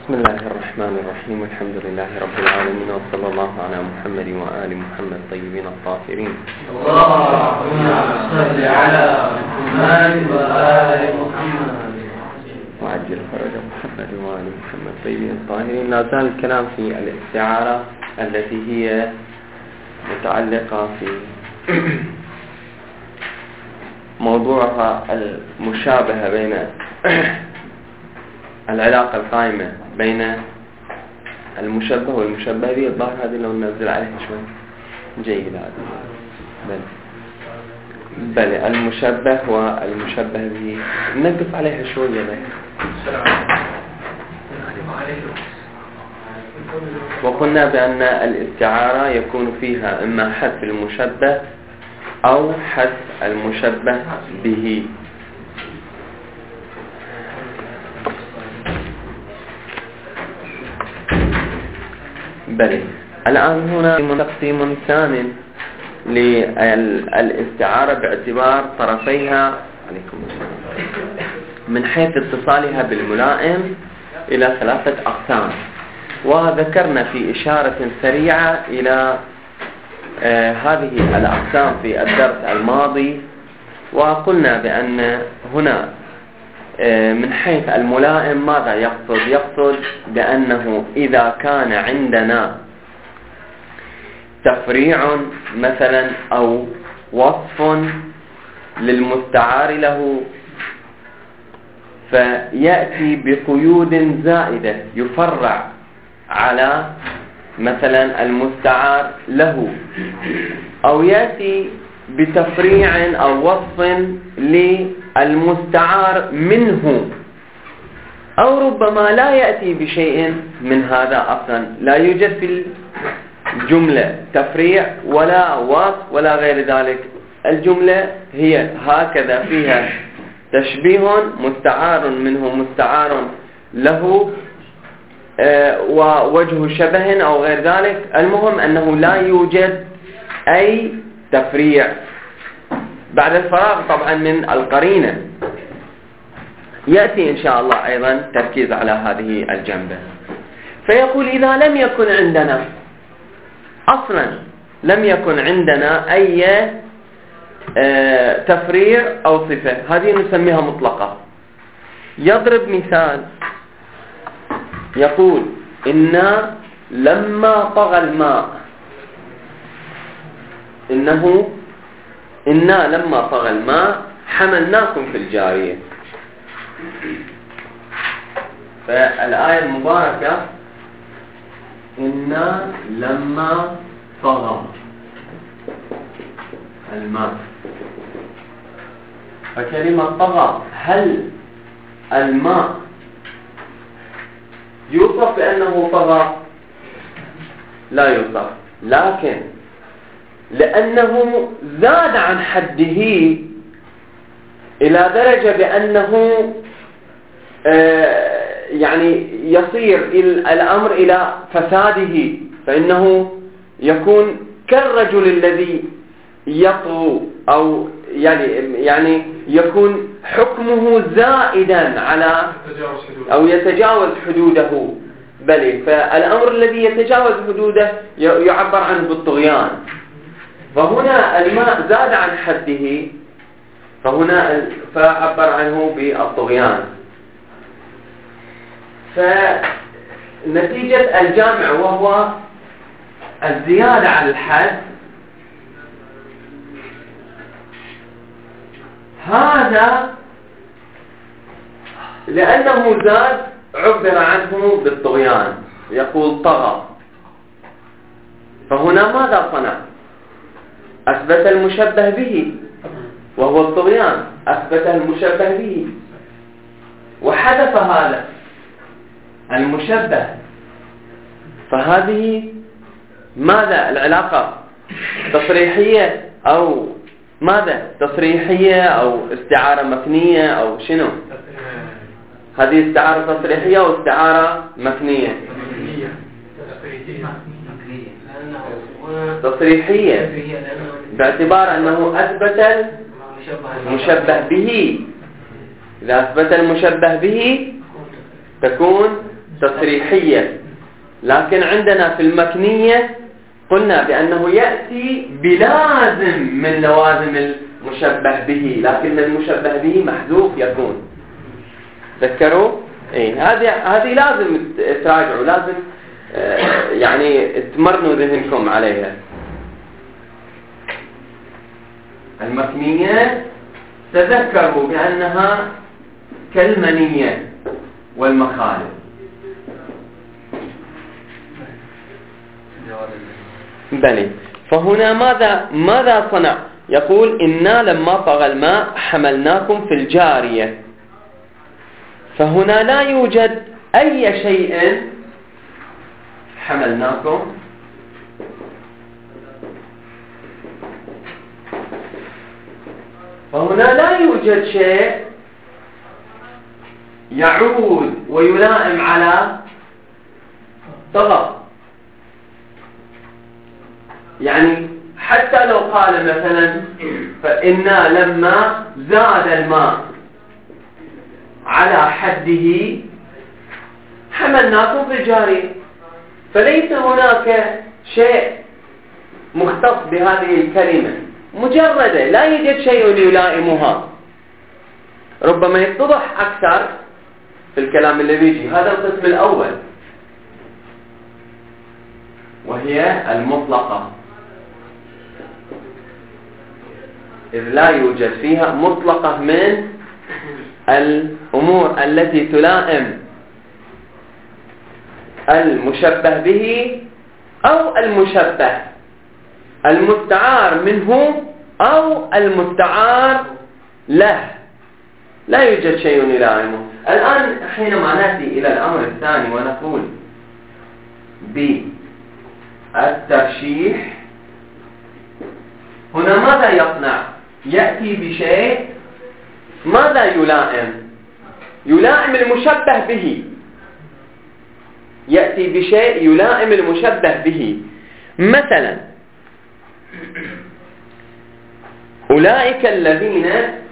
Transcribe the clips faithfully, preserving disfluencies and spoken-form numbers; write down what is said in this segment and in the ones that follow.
بسم الله الرحمن الرحيم، والحمد لله رب العالمين، وصلى الله على محمد وآل محمد الطيبين الطاهرين. اللهم صل على محمد وآل محمد وعجل فرج محمد وآل محمد الطيبين الطاهرين. لا زال الكلام في الاستعارة التي هي متعلقة في موضوعها المشابهة بين العلاقة القائمة بين المشبه والمشبه به. الظاهر هذه لو ننزل عليها شوي جيد. هذا بل بل المشبه والمشبه به نقف عليها شوية بل. وقلنا بأن الاستعارة يكون فيها إما حذف المشبه أو حذف المشبه به. بل الآن هنا تقسيم ثانٍ للاستعارة باعتبار طرفيها عليكم السلام من حيث اتصالها بالملائم إلى ثلاثة أقسام، وذكرنا في إشارة سريعة إلى آه هذه الأقسام في الدرس الماضي، وقلنا بأن هنا آه من حيث الملائم ماذا يقصد؟ يقصد بأنه إذا كان عندنا تفريع مثلا أو وصف للمستعار له فيأتي بقيود زائدة يفرع على مثلا المستعار له، أو يأتي بتفريع أو وصف للمستعار منه، أو ربما لا يأتي بشيء من هذا أصلا، لا يوجد في الجملة تفريع ولا وصف ولا غير ذلك. الجملة هي هكذا فيها تشبيه مستعار منه مستعار له آه ووجه شبه أو غير ذلك. المهم أنه لا يوجد أي تفريع بعد الفراغ طبعا من القرينة. يأتي إن شاء الله أيضا تركيز على هذه الجنبة. فيقول إذا لم يكن عندنا أصلا لم يكن عندنا أي آه تفريع أو صفة، هذه نسميها مطلقة. يضرب مثال يقول إنا لما طغى الماء، إنه إنا لما طغى الماء حملناكم في الجارية. فالآية المباركة إنا لما طغى الماء، فكلمة طغى، هل الماء يوصف بأنه طغى؟ لا يوصف، لكن لأنه زاد عن حده إلى درجة بأنه آه يعني يصير الأمر إلى فساده، فإنه يكون كالرجل الذي يطغو، أو يعني يعني يكون حكمه زائدا على أو يتجاوز حدوده. بل فالأمر الذي يتجاوز حدوده يعبر عنه بالطغيان. فهنا الماء زاد عن حده، فهنا فعبر عنه بالطغيان. فنتيجة الجامع وهو الزيادة على الحد، هذا لأنه زاد عبر عنه بالطغيان، يقول طغى. فهنا ماذا صنع؟ أثبت المشبه به وهو الطغيان، أثبت المشبه به وحذف هذا المشبه. فهذه ماذا العلاقة؟ تصريحية أو ماذا؟ تصريحية أو استعارة مكنية أو شنو؟ هذه استعارة تصريحية أو استعارة مكنية؟ تصريحية باعتبار أنه أثبت المشبه به. إذا أثبت المشبه به تكون تصريحية، لكن عندنا في المكنية قلنا بأنه يأتي بلازم من لوازم المشبه به، لكن المشبه به محذوف يكون. تذكروا؟ إيه هذه هذه لازم تراجعوا، لازم آه يعني تمرنوا ذهنكم عليها. المكنية تذكروا بأنها كالمنية والمخالف. بني فهنا ماذا ماذا صنع؟ يقول إنا لما طغى الماء حملناكم في الجارية، فهنا لا يوجد أي شيء حملناكم فهنا لا يوجد شيء يعود ويلائم على طغى. يعني حتى لو قال مثلا فإنا لما زاد الماء على حده حملناكم في الجارية، فليس هناك شيء مختص بهذه الكلمة مجردة، لا يوجد شيء يلائمها. ربما يتضح أكثر في الكلام اللي بيجي. هذا القسم الأول وهي المطلقة، إذ لا يوجد فيها مطلقة من الأمور التي تلائم المشبه به أو المشبه، المستعار منه أو المستعار له، لا يوجد شيء يلائمه. الآن حينما نأتي إلى الأمر الثاني ونقول بالترشيح، هنا ماذا يصنع؟ يأتي بشيء ماذا يلائم؟ يلائم المشبه به، يأتي بشيء يلائم المشبه به. مثلا أولئك الذين،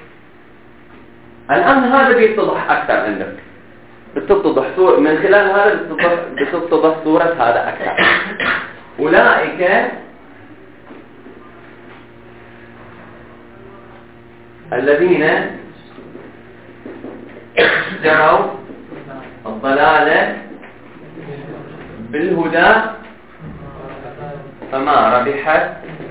الآن هذا بيتضح أكثر عندك، بتتضح صورة من خلال هذا، بتتضح, بتتضح صورة هذا أكثر. أولئك الذين اشتروا الضلالة بالهدى فما ربحت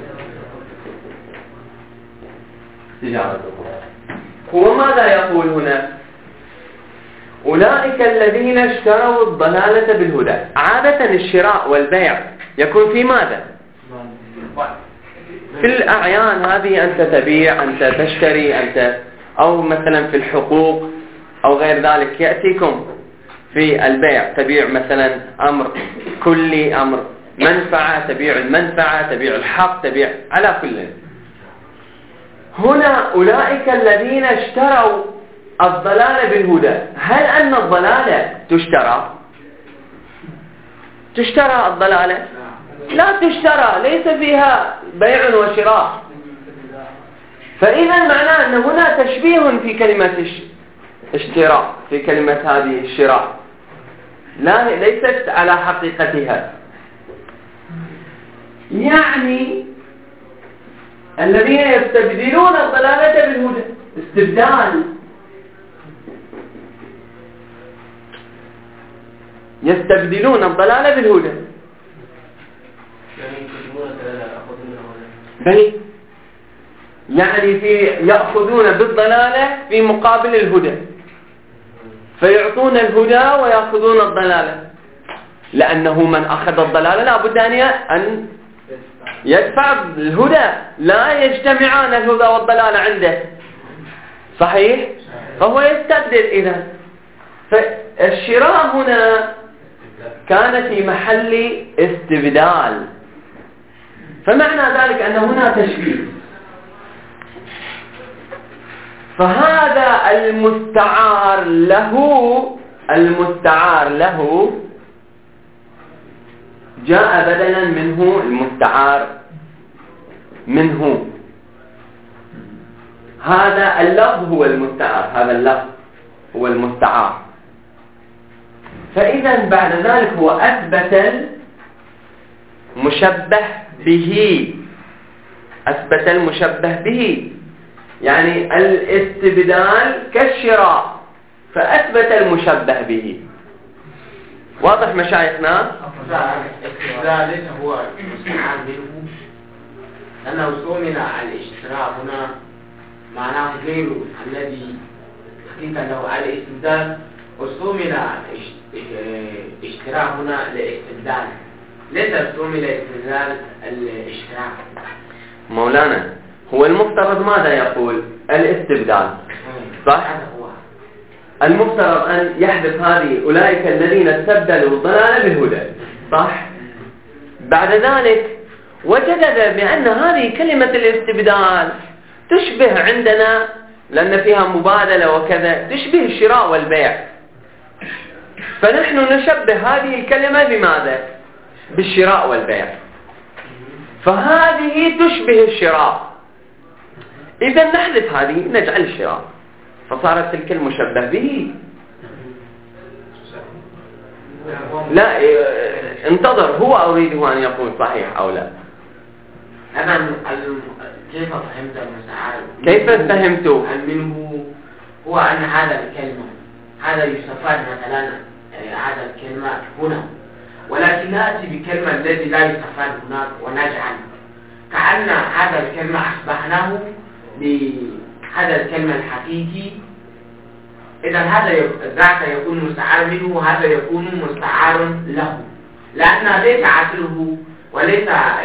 تجارتهم. هو ماذا يقول هنا؟ أولئك الذين اشتروا الضلالة بالهدى. عادة الشراء والبيع يكون في ماذا؟ في الأعيان هذه، أنت تبيع، أنت تشتري، أنت أو مثلا في الحقوق أو غير ذلك. يأتيكم في البيع تبيع مثلا أمر كلي، أمر منفعة، تبيع المنفعة، تبيع الحق، تبيع على كل. هنا أولئك الذين اشتروا الضلالة بالهدى. هل أن الضلالة تشترى؟ تشترى الضلالة؟ لا تشترى، ليس فيها بيع وشراء. فإذا معناه أن هنا تشبيه في كلمة اشتراء، في كلمة هذه الشراء، لا ليست على حقيقتها. يعني الذين يستبدلون الضلالة بالهدى، استبدال، يستبدلون الضلالة بالهدى. بني يعني في يأخذون بالضلالة في مقابل الهدى، فيعطون الهدى ويأخذون الضلالة، لأنه من أخذ الضلالة لا بد أن يدفع الهدى، لا يجتمعان الهدى والضلالة عنده، صحيح؟ فهو يستبدل. إذا فالشراء هنا كان في محل استبدال، فمعنى ذلك أن هنا تشبيه. فهذا المستعار له، المستعار له جاء بدلا منه المستعار منه. هذا اللفظ هو المستعار، هذا اللفظ هو المستعار. فإذا بعد ذلك هو أثبت المشبه به، أثبت المشبه به، يعني الاستبدال كالشراء، فأثبت المشبه به. واضح مشايخنا؟ الاستبدال ليس هو المستعار منه، لأنه استعمل الاشتراء هنا معناه غير الذي حقيقة له الاستبدال، واستعمل الاشتراء هنا لاستبدال، ليس استعمل استبدال الاشتراء. مولانا هو المفترض ماذا يقول؟ الاستبدال، صح؟ المفترض أن يحذف هذه أولئك الذين استبدلوا الضلال بالهدى، صح؟ بعد ذلك وجد بأن هذه كلمة الاستبدال تشبه عندنا، لأن فيها مبادلة وكذا، تشبه الشراء والبيع، فنحن نشبه هذه الكلمة بماذا؟ بالشراء والبيع، فهذه تشبه الشراء، إذا نحذف هذه نجعل الشراء، فصارت تلك المشبه به. لا انتظر، هو أريده أن يقول صحيح أو لا. أنا كيف فهمت المسعار؟ كيف فهمته؟ منه هو أن هذا الكلمة هذا يستفاد مثلا هذا الكلمة هنا، ولكن نأتي بكلمة التي لا يستفاد هناك ونجعل كأن هذا الكلمة أصبحناه بهذا الكلمة الحقيقي. إذا هذا ذاك يكون مستعار منه وهذا يكون مستعار له، لأن ليس عقله وليس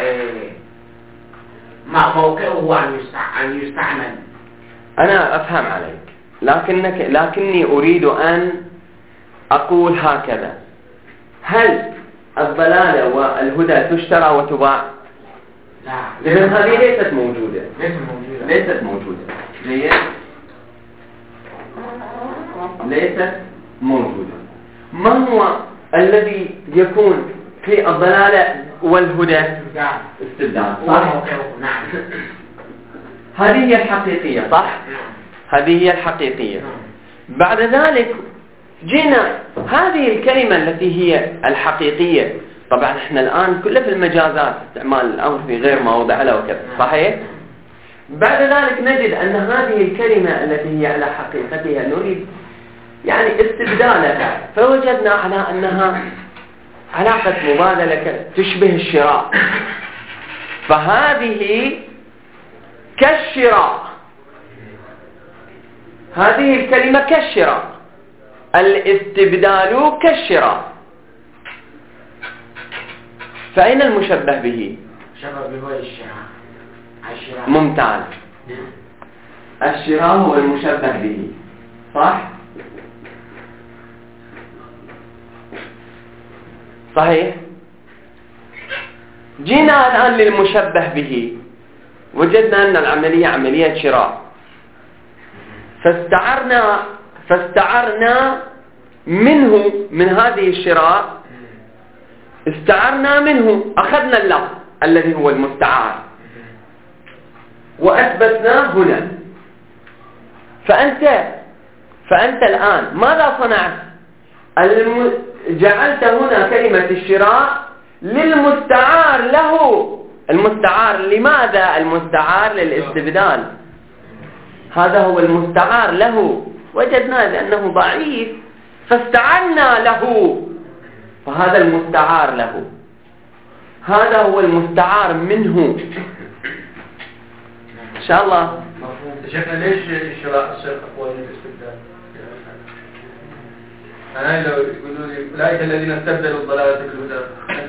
موقعه أن يستعمل. أنا أفهم عليك، لكنك لكني أريد أن أقول هكذا: هل الضلالة والهدى تشترى وتباع؟ لا، إذن هذه ليست موجودة. ليست موجودة. ليست موجودة. ليه؟ ليست موجودة. ما هو الذي يكون في الضلالة والهدى؟ استبدال. صح؟ نعم. هذه هي الحقيقية، صح؟ هذه هي الحقيقية. بعد ذلك جينا هذه الكلمة التي هي الحقيقية. طبعا احنا الآن كله في المجازات، استعمال الأمر في غير موضع له وكذا، صحيح؟ بعد ذلك نجد أن هذه الكلمة التي هي على حقيقتها نريد يعني استبدالها، فوجدنا على أنها علاقة مبادلة تشبه الشراء، فهذه كالشراء، هذه الكلمة كالشراء، الاستبدال كالشراء، فأين المشبه به؟ شبه به الشراء. الشراء ممتاز. الشراء هو المشبه به، صح؟ صحيح؟ جينا الآن للمشبه به، وجدنا أن العملية عملية شراء، فاستعرنا فاستعرنا منه من هذه الشراء، استعرنا منه، أخذنا اللفظ الذي هو المستعار وأثبتناه هنا. فأنت فأنت الآن ماذا صنعت؟ الم... جعلت هنا كلمة الشراء للمستعار له. المستعار لماذا؟ المستعار للاستبدال، هذا هو المستعار له، وجدنا بأنه ضعيف فاستعرنا له، فهذا المستعار له، هذا هو المستعار منه. إن شاء الله. شيخنا ليش الشراء الشيخ أقوى من الاستبدال؟ أنا لو يقولوا لي أولئك الذين استبدلوا الضلالة بالهدى،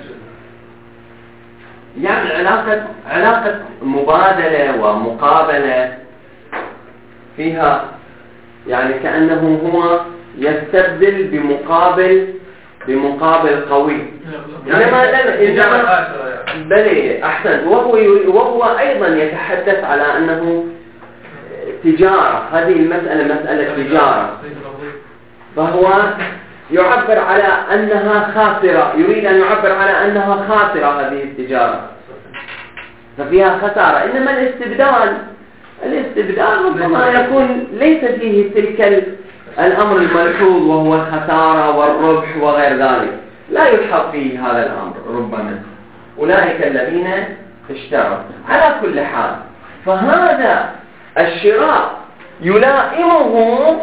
يعني علاقة علاقة مبادلة ومقابلة فيها، يعني كأنه هو يستبدل بمقابل بمقابل قوي. إنما إنما بلي أحسن، وهو وهو أيضا يتحدث على أنه تجارة، هذه المسألة مسألة تجارة، فهو يعبر على أنها خاسرة، يريد أن يعبر على أنها خاسرة هذه التجارة، ففيها خسارة. إنما الاستبدال الاستبدال ربما يكون ليس فيه تلك الأمر الملحوظ وهو الخسارة والربح وغير ذلك لا يلحظ فيه هذا الأمر ربما. أولئك الذين اشتروا. على كل حال فهذا الشراء يلائمه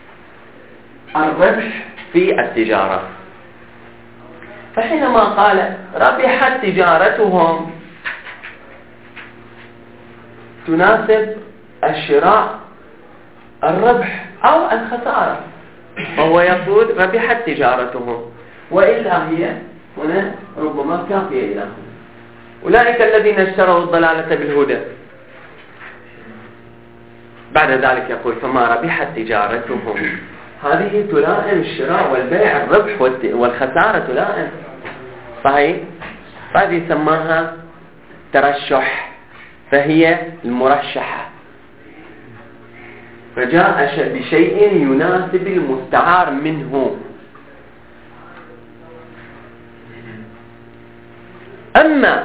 الربح في التجارة. فحينما قال ربحت تجارتهم تناسب الشراء الربح أو الخسارة، وهو يقول ربحت تجارتهم، وإلا هي هنا ربما كافية إلى هنا. أولئك الذين اشتروا الضلالة بالهدى. بعد ذلك يقول فما ربحت تجارتهم، هذه تلائم الشراء والبيع، الربح والخسارة تلائم. صحيح؟ هذه سماها ترشح، فهي المرشحة، فجاء بشيء يناسب المستعار منه. أما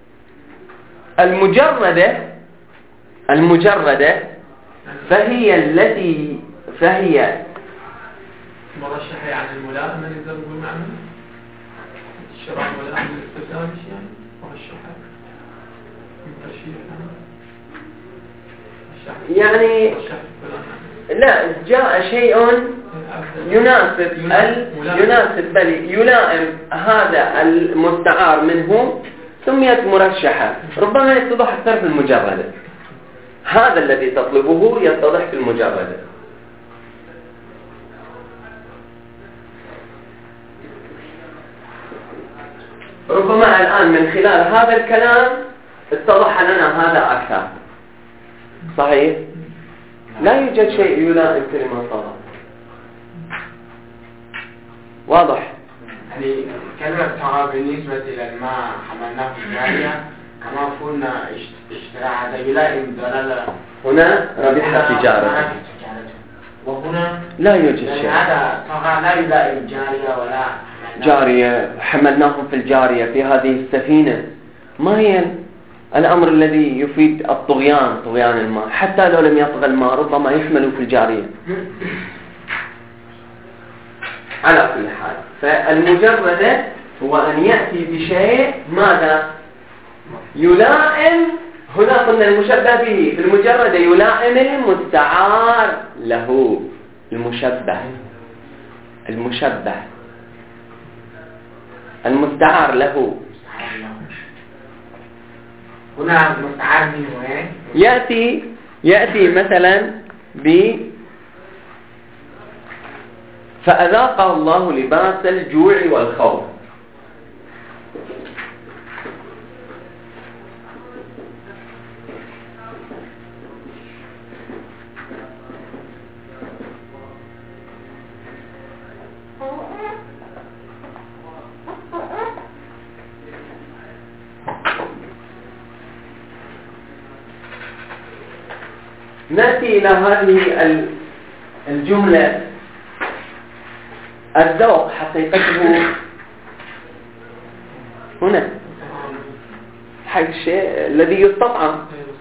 المجردة المجردة فهي التي فهي مرشحة يعني الملائمة اللي نقدر نقول معنى الشراء ملائمة للاستخدام يعني مرشحة ترشيح يعني لا جاء شيء يناسب يناسب بل يلائم هذا المستعار منه سميت مرشحة. ربما يتضح أكثر في المجردة، هذا الذي تطلبه يتضح في المجردة. ربما الآن من خلال هذا الكلام اتضح لنا هذا أكثر. صحيح؟ لا يوجد شيء يلائم كلمة طلب. واضح؟ يعني كلمة طلب بالنسبة إلى ما حملناه في الجارية كما قلنا اشتراء هذا يلائم دلالة. هنا ربحت تجارته، وهنا لا يوجد يعني شيء. هذا طغى لا يلائم جارية ولا جارية. حملناهم في الجارية في هذه السفينة، ما هي الأمر الذي يفيد الطغيان، طغيان الماء، حتى لو لم يطغى الماء ربما يحملوا في الجارية. على كل حال فالمجردة هو أن يأتي بشيء ماذا يلائم. هنا قلنا المشبه به، في المجردة يلائم المستعار له. المشبه المشبه المستعار له. هنا مستعار منه ايه؟ يأتي يأتي مثلا ب فأذاقه الله لباس الجوع والخوف. نأتي إلى هذه الجملة. الذوق حقيقته هنا حق الشيء الذي يستطعم.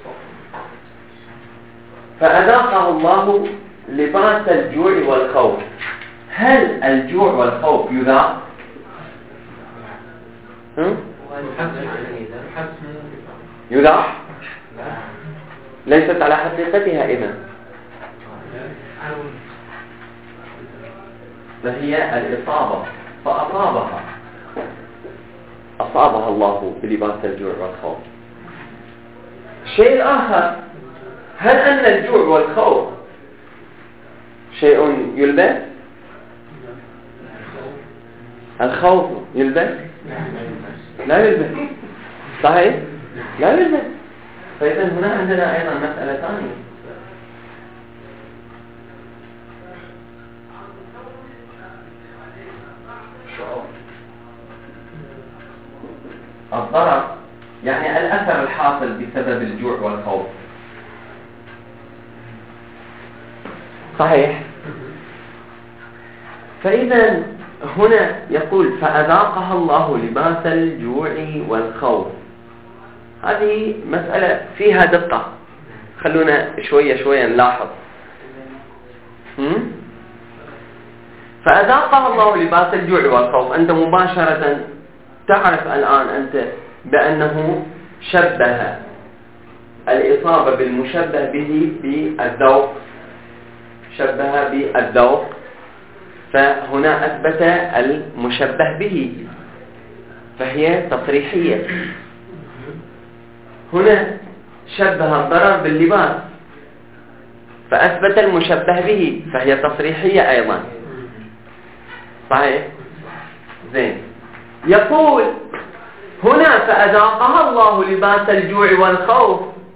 فأذاقه الله لباس الجوع والخوف. هل الجوع والخوف يذاق؟ يذاق؟ ليست على حقيقتها إذن، فهي الإصابة، فأصابها أصابها الله بلباس الجوع والخوف. الشيء الآخر، هل أن الجوع والخوف شيء يلبس؟ الخوف يلبس؟ لا يلبس. صحيح؟ لا يلبس. فإذا هنا عندنا أيضا مسألة ثانية. الضرر يعني الأثر الحاصل بسبب الجوع والخوف. صحيح؟ فإذا هنا يقول فأذاقها الله لباس الجوع والخوف. هذه مسألة فيها دقة، خلونا شوية شوية نلاحظ. فأذاقها الله لباس الجوع والخوف. أنت مباشرة تعرف الآن أنت بأنه شبه الإصابة بالمشبه به بالذوق، شبه بالذوق، فهنا أثبت المشبه به، فهي تصريحية. هنا شبه الضرر باللباس فأثبت المشبه به، فهي تصريحية أيضا. صحيح؟ زين. يقول هنا فأذاقها الله لباس الجوع والخوف،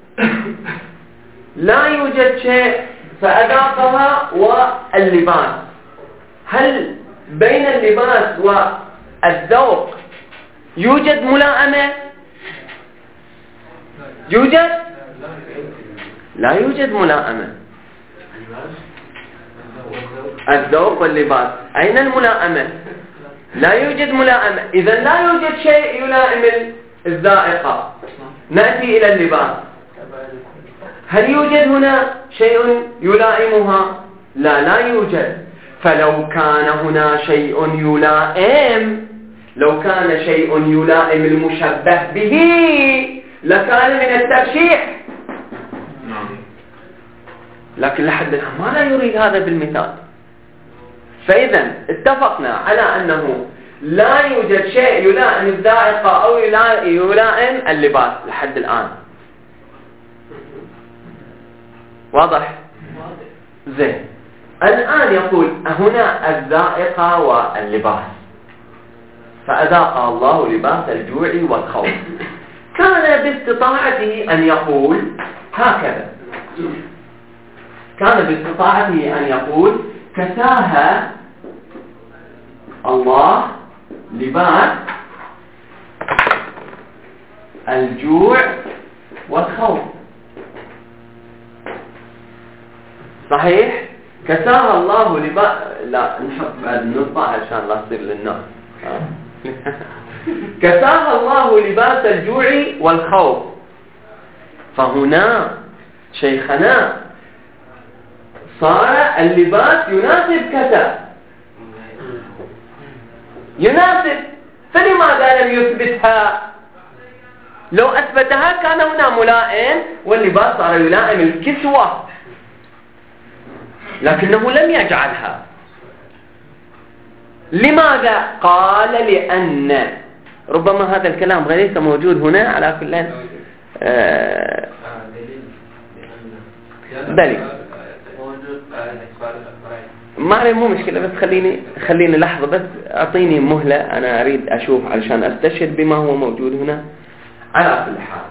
لا يوجد شيء فأذاقها واللباس. هل بين اللباس والذوق يوجد ملائمة؟ يوجد؟ لا يوجد ملائمة. الذوق واللباس أين الملائمة؟ لا يوجد ملائمة. إذا لا يوجد شيء يلائم الذائقة. نأتي إلى اللباس، هل يوجد هنا شيء يلائمها؟ لا، لا يوجد. فلو كان هنا شيء يلائم، لو كان شيء يلائم المشبه به لكان من الترشيح، لكن لحد الآن ما لا يريد هذا بالمثال. فإذا اتفقنا على أنه لا يوجد شيء يلائم الذائقة أو يلائم اللباس لحد الآن. واضح؟ زين. الآن يقول هنا الذائقة واللباس، فأذاق الله لباس الجوع والخوف. كان باستطاعته أن يقول هكذا، كان باستطاعته أن يقول كساها الله لباس الجوع والخوف. صحيح؟ كساها الله لباس، لا نحط بعد النقطة عشان لا تصير للناس. كساها الله لباس الجوع والخوف. فهنا شيخنا صار اللباس يناسب كسا، يناسب، فلماذا لم يثبتها؟ لو أثبتها كان هنا ملائم، واللباس صار يلائم الكسوة، لكنه لم يجعلها. لماذا؟ قال لأن ربما هذا الكلام غير موجود هنا على كل آه دليل ما عليه، مو مشكلة، بس خليني خليني لحظة، بس أعطيني مهلة، أنا أريد أشوف علشان أستشهد بما هو موجود هنا. على كل حال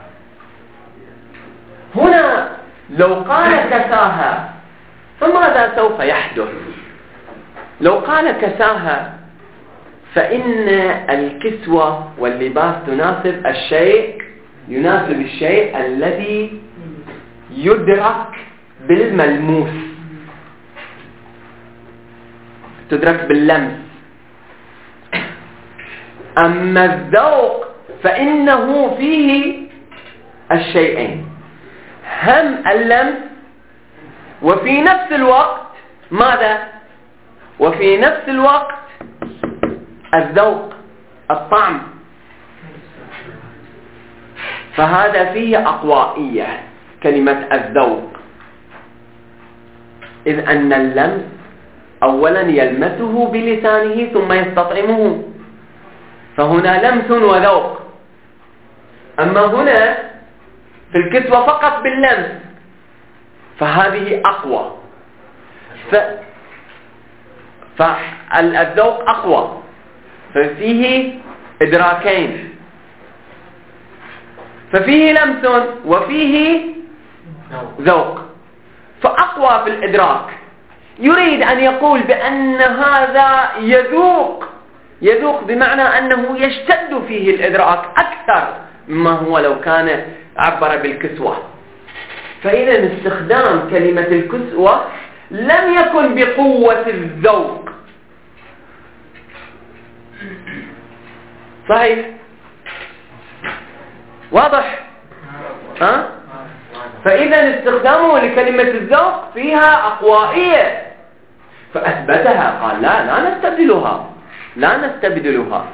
هنا لو قال كساها فماذا سوف يحدث؟ لو قال كساها فإن الكسوة واللباس تناسب الشيء، يناسب الشيء الذي يدرك بالملموس، تدرك باللمس. أما الذوق فإنه فيه الشيئين، هم اللمس وفي نفس الوقت ماذا؟ وفي نفس الوقت الذوق، الطعم. فهذا فيه أقوائية كلمة الذوق، إذ أن اللمس أولا يلمسه بلسانه ثم يستطعمه، فهنا لمس وذوق. أما هنا في الكسوة فقط باللمس، فهذه أقوى، ف... فالذوق أقوى، ففيه إدراكين، ففيه لمس وفيه ذوق، فأقوى في الإدراك. يريد أن يقول بأن هذا يذوق، يذوق بمعنى أنه يشتد فيه الإدراك أكثر مما هو لو كان عبر بالكسوة. فإذا استخدام كلمة الكسوة لم يكن بقوة الذوق. صحيح؟ واضح؟ ها؟ فإذا استخدامه لكلمة الذوق فيها أقوائية، فأثبتها، قال لا لا نستبدلها لا نستبدلها.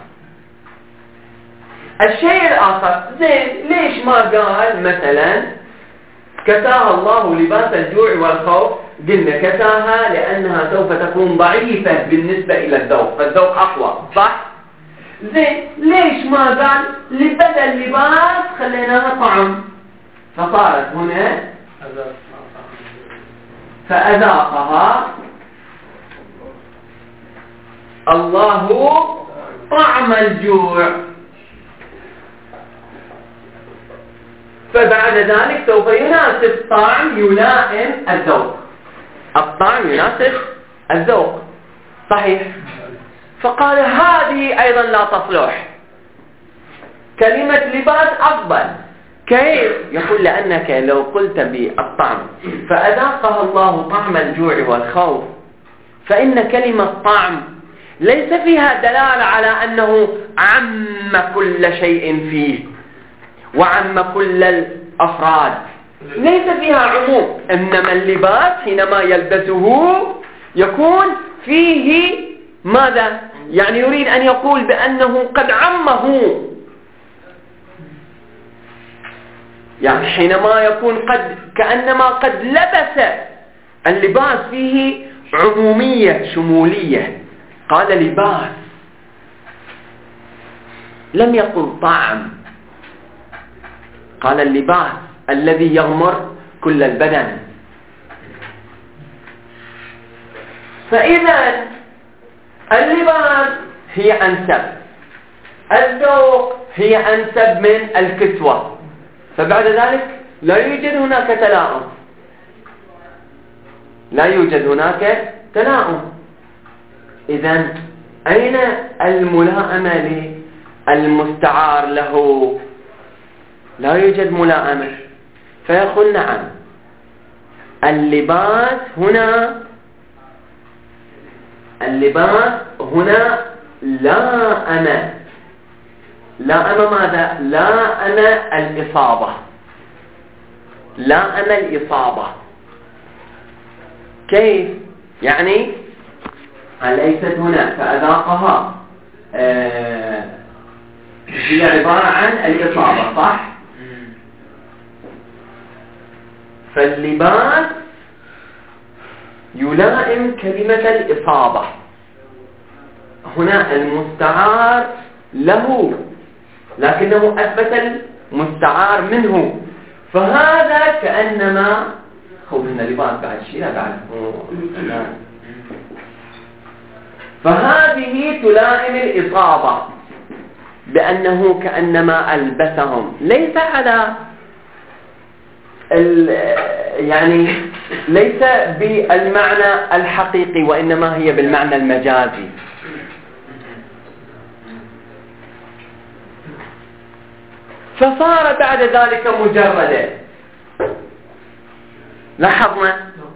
الشيء الآخر، زين ليش ما قال مثلا كساها الله لباس الجوع والخوف؟ قلنا كساها لأنها سوف تكون ضعيفة بالنسبة إلى الذوق، فالذوق أقوى، صح؟ زين ليش ما قال لبدل لباس خليناها طعم؟ فصارت هنا فأذاقها الله طعم الجوع، فبعد ذلك سوف يناسب طعم يلائم الذوق، الطعم يناسب الذوق، صحيح؟ فقال هذه أيضا لا تصلح، كلمة لباس أفضل. كيف؟ يقول لأنك لو قلت بالطعم فأذاقها الله طعم الجوع والخوف، فإن كلمة طعم ليس فيها دلالة على أنه عم كل شيء فيه وعم كل الأفراد، ليس فيها عموم، إنما اللباس حينما يلبسه يكون فيه ماذا؟ يعني يريد أن يقول بأنه قد عمه، يعني حينما يكون قد كأنما قد لبس اللباس فيه عمومية شمولية، قال لباس لم يقل طعم، قال اللباس الذي يغمر كل البدن. فإذا اللباس هي أنسب، الذوق هي أنسب من الكسوة، فبعد ذلك لا يوجد هناك تلاؤم، لا يوجد هناك تلاؤم. إذن أين الملائمة للمستعار له؟ لا يوجد ملائمة. فيقول نعم اللباس هنا اللباس هنا لا أنا لا أنا ماذا؟ لا أنا الإصابة، لا أنا الإصابة. كيف؟ يعني ليست هنا فأذاقها آه هي عبارة عن الإصابة، صح؟ فاللباس يلائم كلمة الإصابة، هنا المستعار له لكنه أثبت المستعار منه، فهذا كأنما خوفنا لباس بعد شيء لا بعد لا. فهذه تلائم الإصابة بأنه كأنما ألبسهم، ليس على يعني ليس بالمعنى الحقيقي وإنما هي بالمعنى المجازي. فصار بعد ذلك مجردا. لاحظنا؟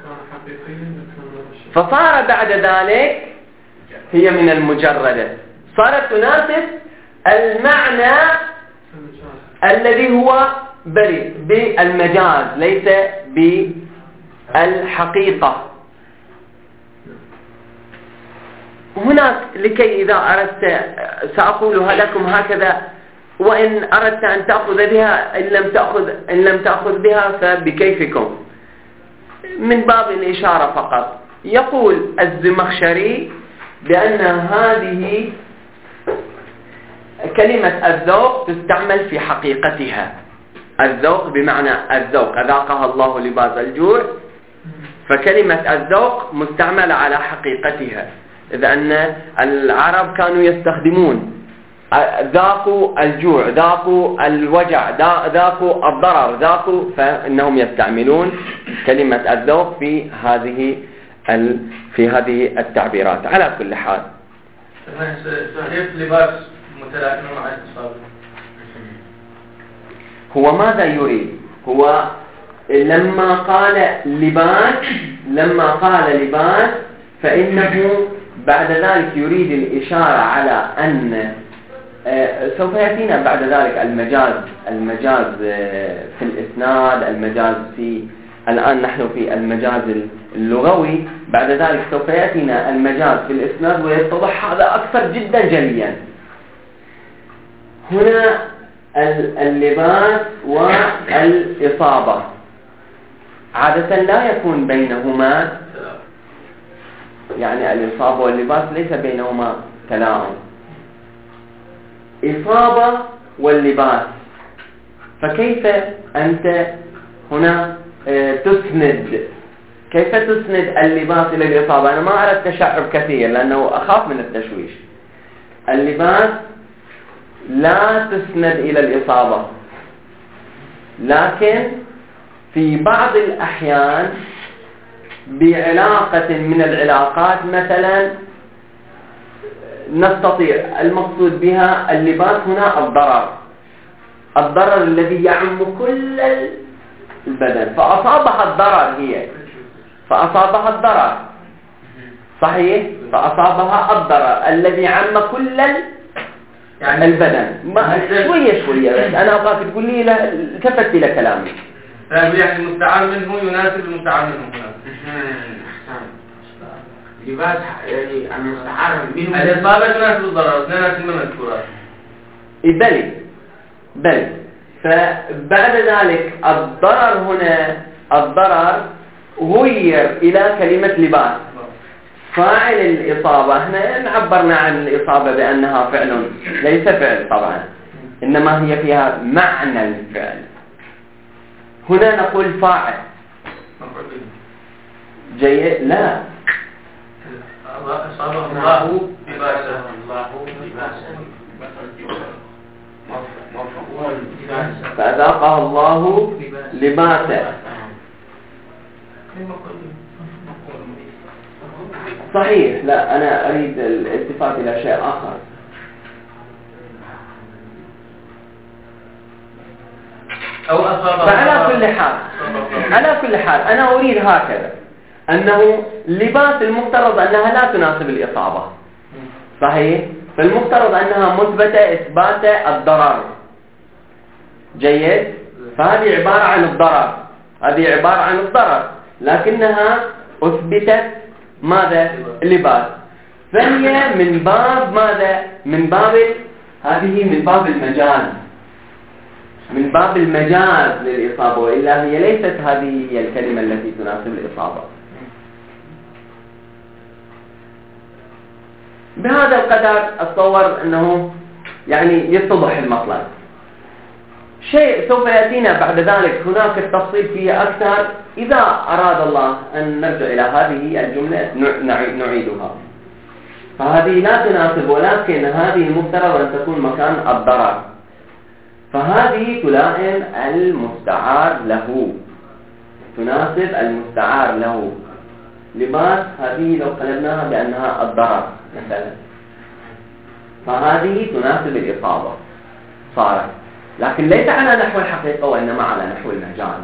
فصار بعد ذلك هي من المجردة، صارت تناسب المعنى الذي هو بريء بالمجاز ليس بالحقيقة. هناك لكي إذا أردت سأقولها لكم هكذا، وإن أردت أن تأخذ بها إن لم تأخذ إن لم تأخذ بها فبكيفكم، من باب الإشارة فقط. يقول الزمخشري بأن هذه كلمة الذوق تستعمل في حقيقتها، الذوق بمعنى الذوق أذاقها الله لباس الجوع، فكلمة الذوق مستعملة على حقيقتها، إذ أن العرب كانوا يستخدمون ذاقوا الجوع، ذاقوا الوجع، ذاقوا الضرر، ذاقوا، فإنهم يستعملون كلمة الذوق في هذه في هذه التعبيرات. على كل حال صحيح لباس متلائم مع الإصابة. هو ماذا يريد؟ هو لما قال لباس لما قال لباس فإنه بعد ذلك يريد الإشارة على أن سوف يأتينا بعد ذلك المجاز المجاز في الإسناد، المجاز في الآن نحن في المجاز اللغوي، بعد ذلك سوف يأتينا المجاز في الإسناد ويتضح هذا أكثر جدا جليا. هنا اللباس والإصابة عادة لا يكون بينهما، يعني الإصابة واللباس ليس بينهما تلاعب. إصابة واللباس، فكيف أنت هنا تسند، كيف تسند اللباس إلى الإصابة؟ أنا ما أردت تشعب كثير لأنه أخاف من التشويش. اللباس لا تسند إلى الإصابة، لكن في بعض الأحيان بعلاقة من العلاقات مثلا نستطيع، المقصود بها اللباس هنا الضرر، الضرر الذي يعم كل البدن، فأصابها الضرر هي فأصابها الضرر صحيح، فأصابها الضرر الذي عم كل يعني البدن. ما شوية شوية بس أنا أبغاك تقول لي لا التفت إلى كلامي. يعني المستعار منه يناسب المستعار منه هنا. لباس يعني المستعار منه الإصابة تناسب الضرر، تناسب المذكورات. بلي بلي فبعد ذلك الضرر هنا، الضرر غير إلى كلمة لباس، فاعل الإصابة. احنا نعبرنا عن الإصابة بأنها فعل، ليس فعل طبعا، إنما هي فيها معنى الفعل. هنا نقول فاعل جيد. لا أصابه الله لباسا، الله لباسا مفعول فأذاقها الله لباسا. صحيح، لا أنا أريد الالتفات إلى شيء آخر. أو أصابه. فعلى كل حال على كل حال أنا أريد هكذا، أنه لباس المفترض أنها لا تناسب الإصابة صحيح، فالمفترض أنها مثبتة إثبات الضرر جيد، فهذه عبارة عن الضرر، هذه عبارة عن الضرر، لكنها أثبتت ماذا؟ اللباس. فهي من باب ماذا؟ من باب هذه من باب المجاز، من باب المجاز للإصابة، وإلا هي ليست هذه هي الكلمة التي تناسب الإصابة. بهذا القدر أتصور أنه يعني يتضح المطلب. شيء سوف يأتينا بعد ذلك هناك التفصيل فيه أكثر إذا أراد الله أن نرجع إلى هذه الجملة نعيدها. فهذه لا تناسب، ولكن هذه المفترض أن تكون مكان الضرر، فهذه تلائم المستعار له، تناسب المستعار له. لباس هذه لو قلبناها بأنها الضرر مثلا، فهذه تناسب الإصابة صارت، لكن ليس على نحو الحقيقة وإنما على نحو المجال.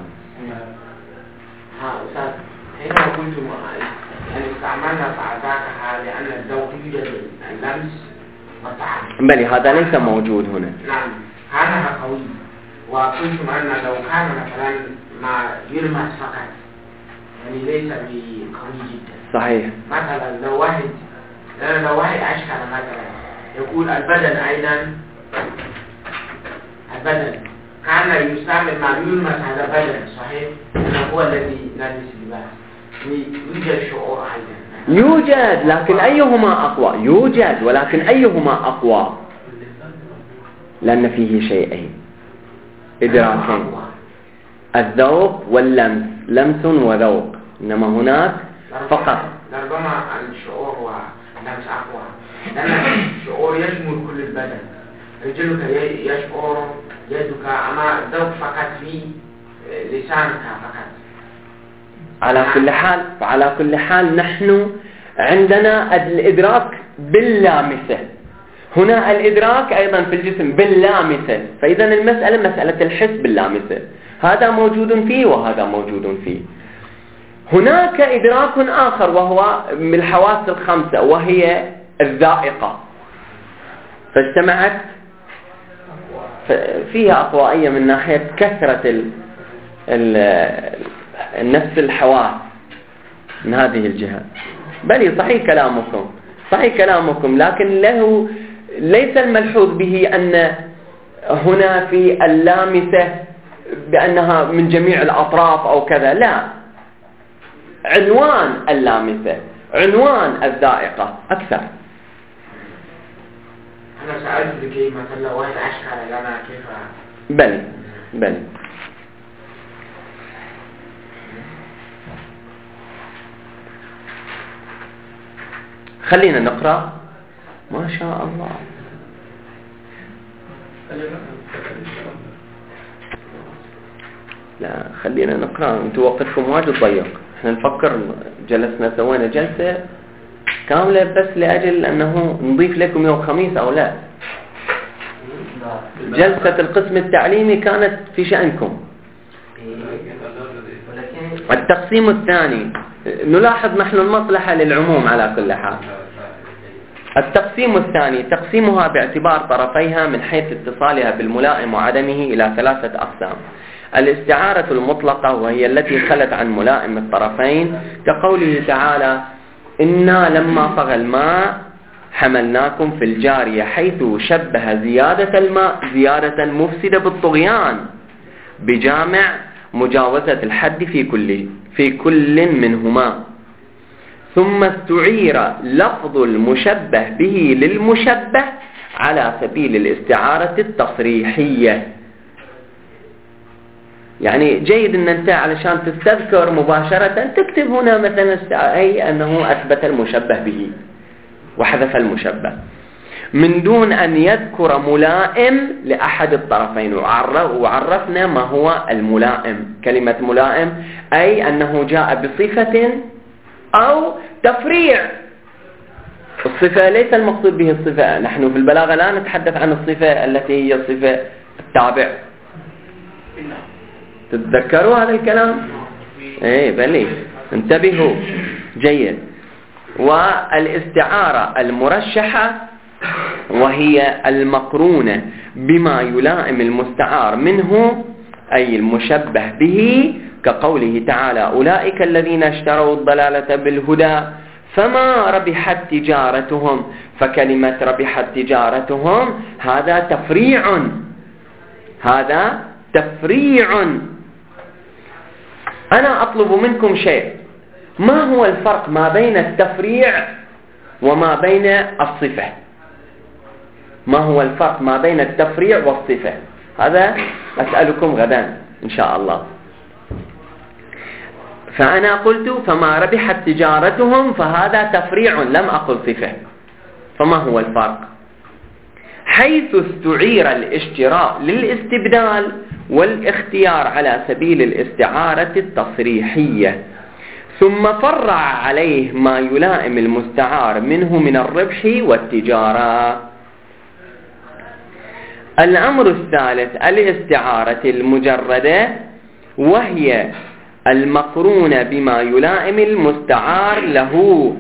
ها أستاذ، حينما قلتم يعني استعملنا فأذاقها لأن الذوق يوجد اللمس والطعم. بلي هذا ليس موجود هنا. نعم هذا قوي، وقلتم أن لو كان مثلا ما يلمس فقط يعني ليس بقوي جدا. صحيح. مثلا لو واحد لو واحد أشكال مثلا يقول البدن أيضا، البدن كان يستعمل مع يلمس هذا البدن صحيح، أنه هو الذي يلمس اللباس، يوجد شعور أيضا. يوجد، لكن أيهما أقوى؟ يوجد، ولكن أيهما أقوى؟ لأن فيه شيئين إدراكين، الذوق واللمس، لمس وذوق، إنما هناك فقط لربما الشعور واللمس أقوى، لأن الشعور يشمل كل البدن، رجلك يشعر، يدك، أما الذوق فقط في لسانك فقط. على كل حال على كل حال نحن عندنا الإدراك باللامسة، هنا الإدراك أيضا في الجسم باللامسة، فإذا المسألة مسألة الحس باللامسة، هذا موجود فيه وهذا موجود فيه. هناك إدراك آخر وهو من الحواس الخمسة وهي الذائقة، فاجتمعت فيها أقوائية من ناحية كثرة ال ال نفس الحواس من هذه الجهة. بل صحيح كلامكم، صحيح كلامكم، لكن له ليس الملحوظ به أن هنا في اللامسة بأنها من جميع الأطراف أو كذا، لا، عنوان اللامسة، عنوان الذائقة أكثر. أنا سألت لكي مثلا لو واحد أشكال لنا كيف. بل بل خلينا نقرأ. ما شاء الله. لا خلينا نقرأ، انتوا وقتكم واجد ضيق. احنا نفكر جلسنا سوينا جلسة كاملة بس لأجل أنه نضيف لكم يوم خميس أو لا. جلسة القسم التعليمي كانت في شأنكم. التقسيم الثاني نلاحظ نحن المصلحة للعموم على كل حال. التقسيم الثاني تقسيمها باعتبار طرفيها من حيث اتصالها بالملائم وعدمه إلى ثلاثة أقسام. الاستعارة المطلقة وهي التي خلت عن ملائم الطرفين، كقوله تعالى: إنا لما طغى الماء حملناكم في الجارية، حيث شبه زيادة الماء زيادة مفسدة بالطغيان بجامع مجاوزة الحد في كل في كل منهما. ثم استعير لفظ المشبه به للمشبه على سبيل الاستعارة التصريحية. يعني جيد ان انت علشان تستذكر مباشرة تكتب هنا مثلا أي أنه أثبت المشبه به وحذف المشبه من دون أن يذكر ملائم لأحد الطرفين. وعرفنا ما هو الملائم. كلمة ملائم أي أنه جاء بصفة أو تفريع. الصفة ليس المقصود به الصفة، نحن في البلاغة لا نتحدث عن الصفة التي هي الصفة التابع. تتذكروا هذا الكلام؟ ايه بلي انتبهوا جيد. والاستعارة المرشحة وهي المقرونة بما يلائم المستعار منه أي المشبه به، كقوله تعالى: أولئك الذين اشتروا الضلالة بالهدى فما ربحت تجارتهم. فكلمة ربحت تجارتهم هذا تفريع، هذا تفريع. أنا أطلب منكم شيء، ما هو الفرق ما بين التفريع وما بين الصفة؟ ما هو الفرق ما بين التفريع والصفة؟ هذا أسألكم غدا إن شاء الله. فأنا قلت فما ربحت تجارتهم، فهذا تفريع، لم أقل صفة. فما هو الفرق؟ حيث استعير الاشتراء للاستبدال والاختيار على سبيل الاستعارة التصريحية، ثم فرع عليه ما يلائم المستعار منه من الربح والتجارة. الأمر الثالث الاستعارة المجردة، وهي المقرونة بما يلائم المستعار له.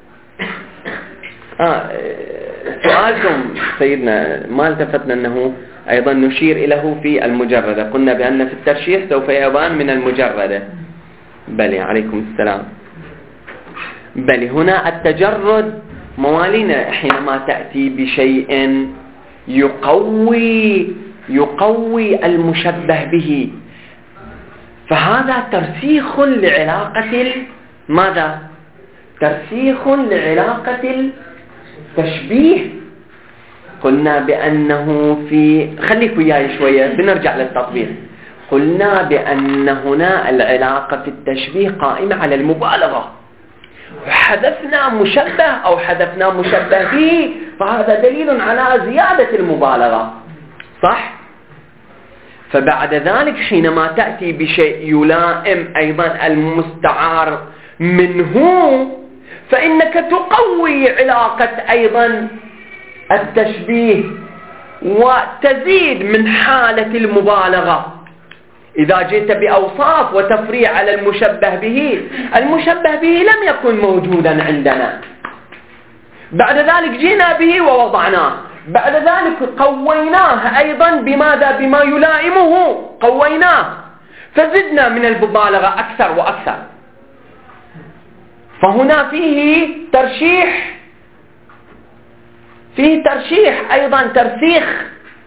آه سؤالكم سيدنا ما التفتنا أنه أيضا نشير إليه في المجردة. قلنا بأن في الترشيح سوف يبان من المجردة. بلي عليكم السلام. بلي هنا التجرد موالينا حينما تأتي بشيء يقوي يقوي المشبه به، فهذا ترسيخ لعلاقة ماذا؟ ترسيخ لعلاقة التشبيه. قلنا بأنه في خليك وياي شوية بنرجع للتطبيق. قلنا بأن هنا العلاقة في التشبيه قائمة على المبالغة، حذفنا مشبه أو حذفنا مشبه به، فهذا دليل على زيادة المبالغة، صح؟ فبعد ذلك حينما تأتي بشيء يلائم أيضا المستعار منه، فإنك تقوي علاقة أيضا التشبيه وتزيد من حالة المبالغة. إذا جئت بأوصاف وتفريع على المشبه به، المشبه به لم يكن موجودا عندنا، بعد ذلك جينا به ووضعناه، بعد ذلك قويناه أيضا بماذا؟ بما يلائمه، قويناه. فزدنا من المبالغة أكثر وأكثر، فهنا فيه ترشيح، فيه ترشيح أيضا ترسيخ.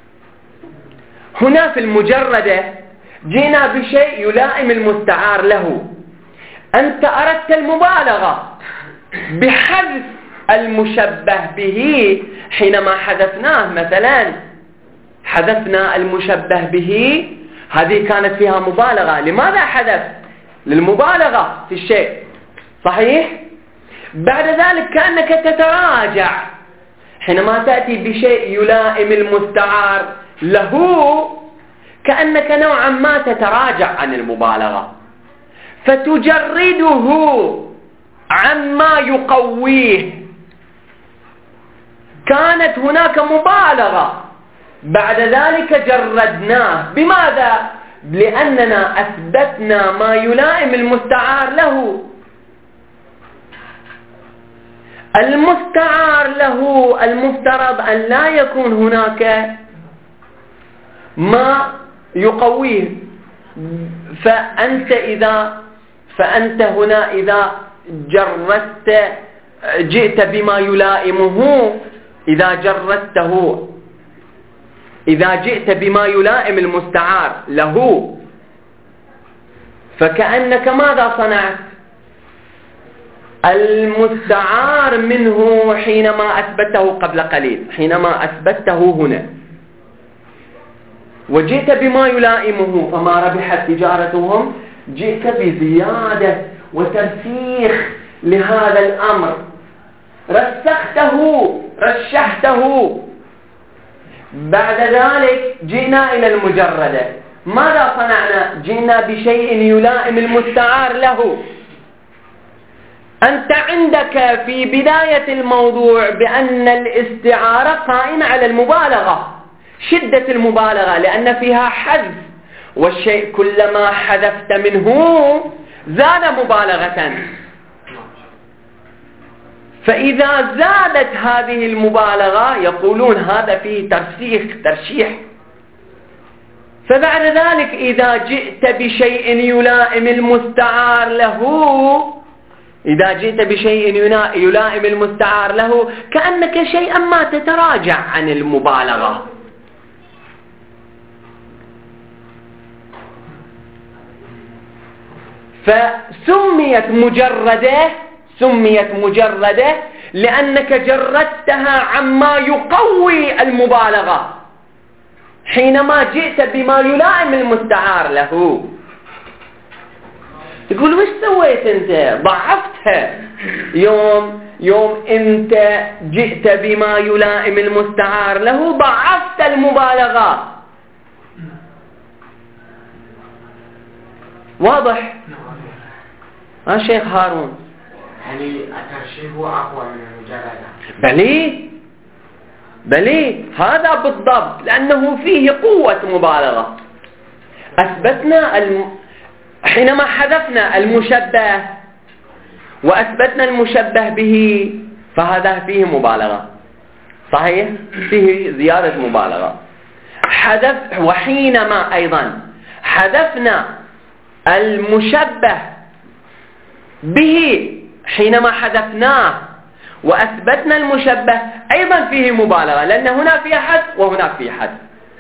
هنا في المجردة جينا بشيء يلائم المستعار له. أنت أردت المبالغة بحذف المشبه به، حينما حذفناه مثلا حذفنا المشبه به، هذه كانت فيها مبالغة. لماذا حذف؟ للمبالغة في الشيء، صحيح؟ بعد ذلك كأنك تتراجع حينما تأتي بشيء يلائم المستعار له، كأنك نوعا ما تتراجع عن المبالغة، فتجرده عما يقويه. كانت هناك مبالغة، بعد ذلك جردناه. بماذا؟ لأننا أثبتنا ما يلائم المستعار له. المستعار له المفترض أن لا يكون هناك ما يقويه، فأنت إذا فأنت هنا إذا جردت جئت بما يلائمه، إذا جردته إذا جئت بما يلائم المستعار له، فكأنك ماذا صنعت؟ المستعار منه حينما أثبته قبل قليل، حينما أثبته هنا وجئت بما يلائمه، فما ربحت تجارتهم، جئت بزيادة وترسيخ لهذا الأمر، رسخته رشحته. بعد ذلك جئنا إلى المجردة، ماذا صنعنا؟ جئنا بشيء يلائم المستعار له. أنت عندك في بداية الموضوع بأن الاستعارة قائمة على المبالغة، شدة المبالغة، لأن فيها حذف، والشيء كلما حذفت منه زاد مبالغة. فإذا زادت هذه المبالغة يقولون هذا فيه ترسيخ ترشيح. فبعد ذلك إذا جئت بشيء يلائم المستعار له، إذا جئت بشيء يلائم المستعار له كأنك شيئا ما تتراجع عن المبالغة. فسميت مجردة، سميت مجردة لأنك جردتها عما يقوي المبالغة حينما جئت بما يلائم المستعار له. تقول وش سويت أنت؟ ضعفتها. يوم يوم أنت جئت بما يلائم المستعار له ضعفت المبالغة. واضح؟ ها شيخ هارون؟ يعني الترشيح هو أقوى من المجردة. بلي بلي هذا بالضبط، لأنه فيه قوة مبالغة. أثبتنا الم... حينما حذفنا المشبه وأثبتنا المشبه به، فهذا فيه مبالغة، صحيح؟ فيه زيادة مبالغة. حذف وحينما أيضا حذفنا المشبه به، حينما حذفناه وأثبتنا المشبه أيضا فيه مبالغة، لأن هنا فيه حد وهناك فيه حد.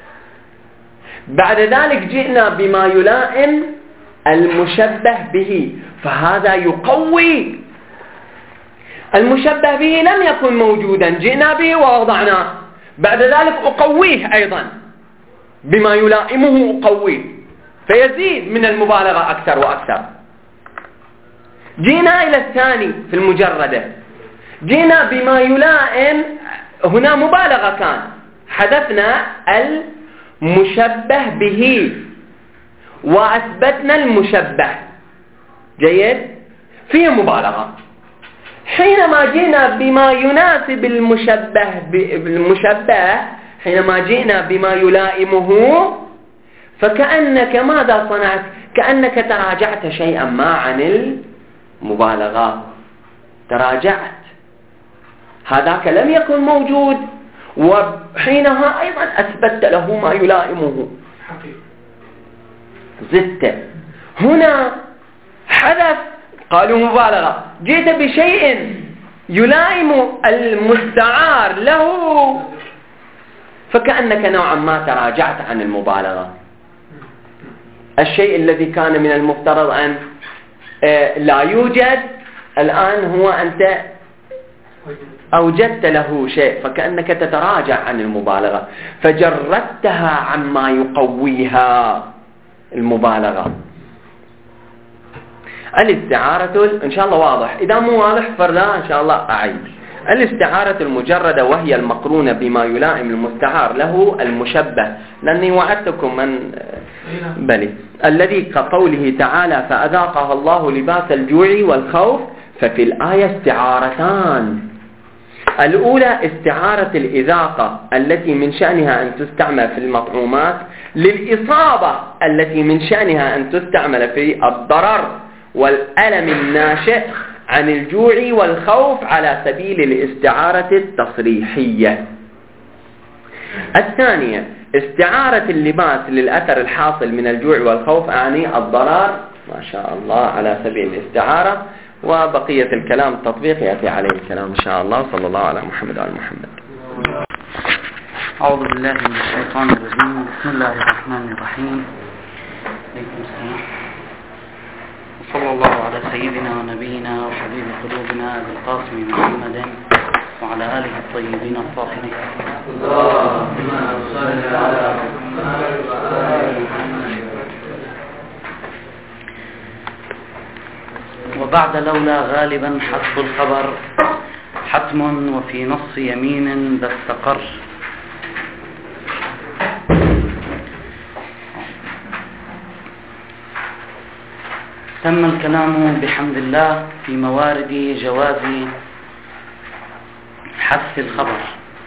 بعد ذلك جئنا بما يلائم المشبه به، فهذا يقوي. المشبه به لم يكن موجودا، جئنا به ووضعناه، بعد ذلك أقويه أيضا بما يلائمه، أقويه فيزيد من المبالغة أكثر وأكثر. جينا إلى الثاني في المجردة، جينا بما يلائم، هنا مبالغة كان، حذفنا المشبه به وأثبتنا المشبه، جيد؟ فيه مبالغة. حينما جينا بما يناسب المشبه بالمشبه، حينما جينا بما يلائمه، فكأنك ماذا صنعت؟ كأنك تراجعت شيئا ما عن المبالغة، تراجعت. هذاك لم يكن موجود، وحينها أيضا أثبت له ما يلائمه، زدت هنا حدث قالوا مبالغة، جئت بشيء يلائم المستعار له، فكأنك نوعا ما تراجعت عن المبالغة. الشيء الذي كان من المفترض أن لا يوجد الآن هو أنت أوجدت له شيء، فكأنك تتراجع عن المبالغة، فجردتها عما يقويها المبالغة. الاستعارة إن شاء الله واضح، إذا مو واضح فلا إن شاء الله أعيد. الاستعارة المجردة وهي المقرونة بما يلائم المستعار له المشبه، لأني وعدتكم من بلي الذي كقوله تعالى فأذاقها الله لباس الجوع والخوف، ففي الآية استعارتان. الأولى استعارة الإذاقة التي من شأنها أن تستعمل في المطعومات للإصابة التي من شأنها أن تستعمل في الضرر والألم الناشئ عن الجوع والخوف على سبيل الاستعارة التصريحية. الثانية استعارة اللباس للأثر الحاصل من الجوع والخوف أعني الضرر، ما شاء الله، على سبيل الاستعارة. وبقية الكلام التطبيق يأتي عليه الكلام إن شاء الله. صلى الله على محمد وعلى محمد. أعوذ بالله من الشيطان الرجيم. بسم الله الرحمن الرحيم. عليكم السلام. وصلى الله على سيدنا ونبينا وحبيب قلوبنا أبي القاسم محمد وعلى آله الطيبين الطاهرين. اللهم صل على محمد وعلى آل محمد. وبعد لولا غالبا حسب الخبر حتم وفي نص يمين ذا استقر. تم الكلام بحمد الله في موارد جواز حذف الخبر،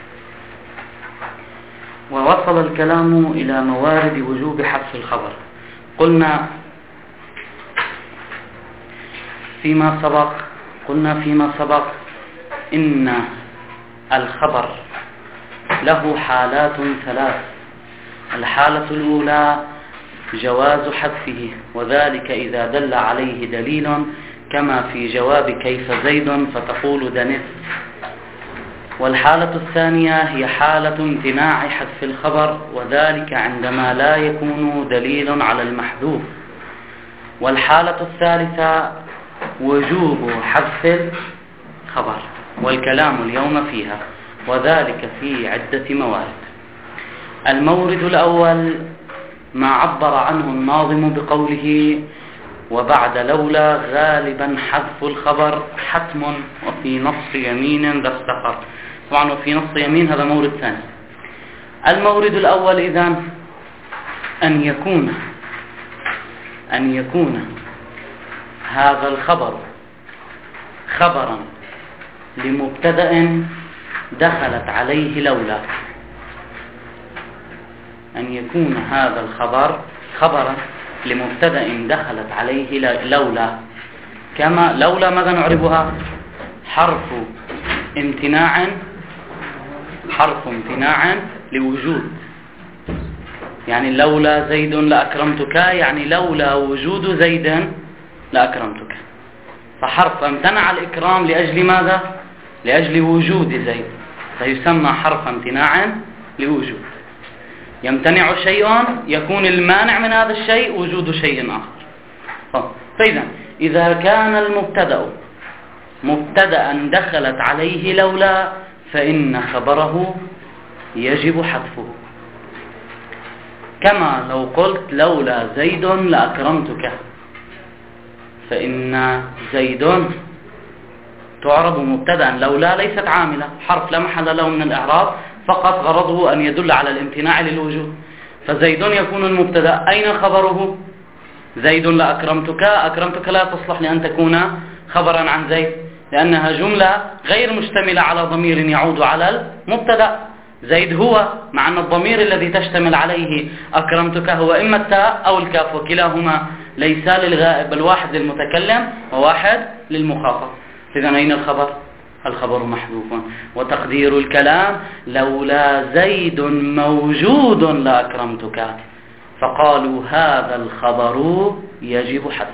ووصل الكلام إلى موارد وجوب حذف الخبر. قلنا فيما سبق قلنا فيما سبق إن الخبر له حالات ثلاث. الحالة الأولى جواز حذفه، وذلك إذا دل عليه دليل كما في جواب كيف زيد فتقول دنس. والحالة الثانية هي حالة امتناع حذف الخبر، وذلك عندما لا يكون دليل على المحذوف. والحالة الثالثة وجوب حذف الخبر، والكلام اليوم فيها، وذلك في عدة موارد. المورد الأول ما عبر عنه الناظم بقوله وبعد لولا غالبا حذف الخبر حتم وفي نص يمين ذا استقر. طبعا وفي نص يمين هذا مورد ثاني. المورد الأول إذن أن يكون أن يكون هذا الخبر خبرا لمبتدأ دخلت عليه لولا. أن يكون هذا الخبر خبرا لمبتدأ دخلت عليه لولا. كما لولا ماذا نعربها؟ حرف امتناع حرف امتناع لوجود. يعني لولا زيد لأكرمتك، يعني لولا وجود زيد لأكرمتك. فحرف امتنع الإكرام لأجل ماذا؟ لأجل وجود زيد، فيسمى حرف امتناع لوجود. يمتنع شيء يكون المانع من هذا الشيء وجود شيء آخر. فإذا إذا كان المبتدأ مبتدأ دخلت عليه لولا فإن خبره يجب حذفه. كما لو قلت لولا زيد لأكرمتك، فإن زيد تعرب مبتدأ، لولا ليست عاملة، حرف لا محل له من الإعراب، فقط غرضه أن يدل على الامتناع للوجود. فزيد يكون المبتدأ، أين خبره؟ زيد لأكرمتك. أكرمتك لا تصلح لأن تكون خبرا عن زيد، لأنها جملة غير مشتملة على ضمير يعود على المبتدأ. زيد هو، مع أن الضمير الذي تشتمل عليه أكرمتك هو إما التاء أو الكاف، وكلاهما ليس للغائب، بل واحد للمتكلم وواحد للمخاطب. إذن أين الخبر؟ الخبر محذوف. وتقدير الكلام لولا زيد موجود لأكرمتك، فقالوا هذا الخبر يجب حذفه.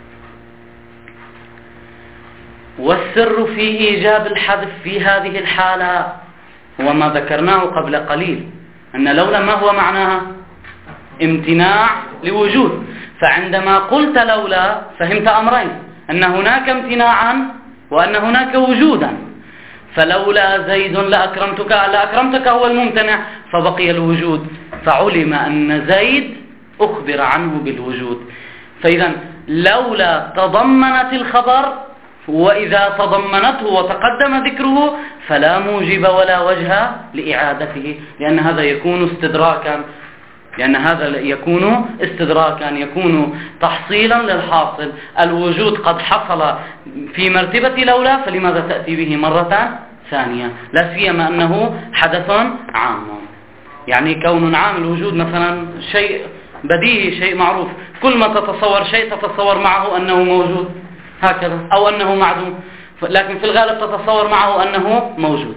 والسر في إيجاب الحذف في هذه الحالة هو ما ذكرناه قبل قليل، أن لولا ما هو معناها؟ امتناع لوجود. فعندما قلت لولا فهمت أمرين، أن هناك امتناعا وأن هناك وجودا. فلولا زيد لأكرمتك لأكرمتك هو الممتنع، فبقي الوجود، فعلم أن زيد أخبر عنه بالوجود. فإذا لولا تضمنت الخبر، وإذا تضمنته وتقدم ذكره فلا موجب ولا وجه لإعادته، لأن هذا يكون استدراكا لأن هذا يكون استدراكا يكون تحصيلا للحاصل. الوجود قد حصل في مرتبة لولا، فلماذا تأتي به مرة ثانية؟ لا سيما أنه حدث عام، يعني كون عام الوجود مثلا شيء بديهي، شيء معروف، كل ما تتصور شيء تتصور معه أنه موجود هكذا، أو أنه معدوم، لكن في الغالب تتصور معه أنه موجود.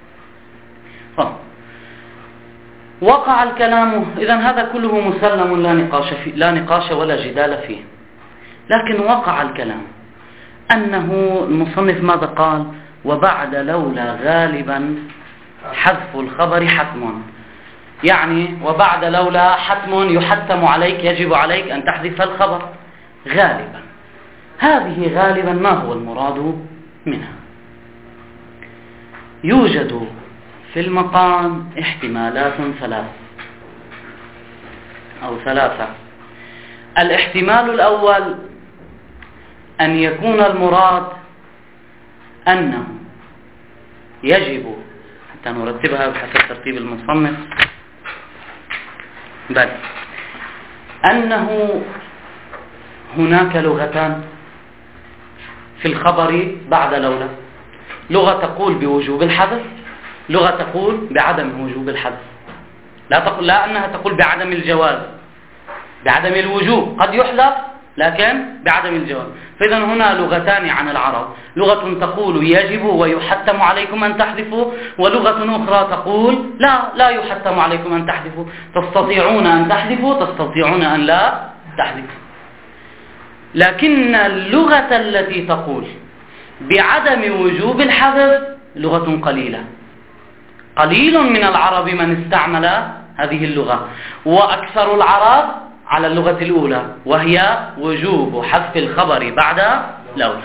وقع الكلام، إذن هذا كله مسلم لا نقاش فيه، لا نقاش ولا جدال فيه. لكن وقع الكلام أنه المصنف ماذا قال؟ وبعد لولا غالبا حذف الخبر حتم، يعني وبعد لولا حتم يحتم عليك، يجب عليك أن تحذف الخبر غالبا. هذه غالبا ما هو المراد منها؟ يوجد في المقام احتمالات ثلاث أو ثلاثة. الاحتمال الأول أن يكون المراد أنه يجب، حتى نرتبها بحسب ترتيب المصنف، بل أنه هناك لغتان في الخبر بعد لولا، لغة تقول بوجوب الحذف، لغة تقول بعدم وجوب الحذف. لا تقول لا أنها تقول بعدم الجواز، بعدم الوجوب، قد يحذف لكن بعدم الجواز. فإذا هنا لغتان عن العرب، لغة تقول يجب ويحتم عليكم أن تحذفوا، ولغة أخرى تقول لا لا يحتم عليكم أن تحذفوا، تستطيعون أن تحذفوا، تستطيعون أن لا تحذفوا. لكن اللغة التي تقول بعدم وجوب الحذف لغة قليلة، قليل من العرب من استعمل هذه اللغة، وأكثر العرب على اللغة الأولى، وهي وجوب حذف الخبر بعد لولا.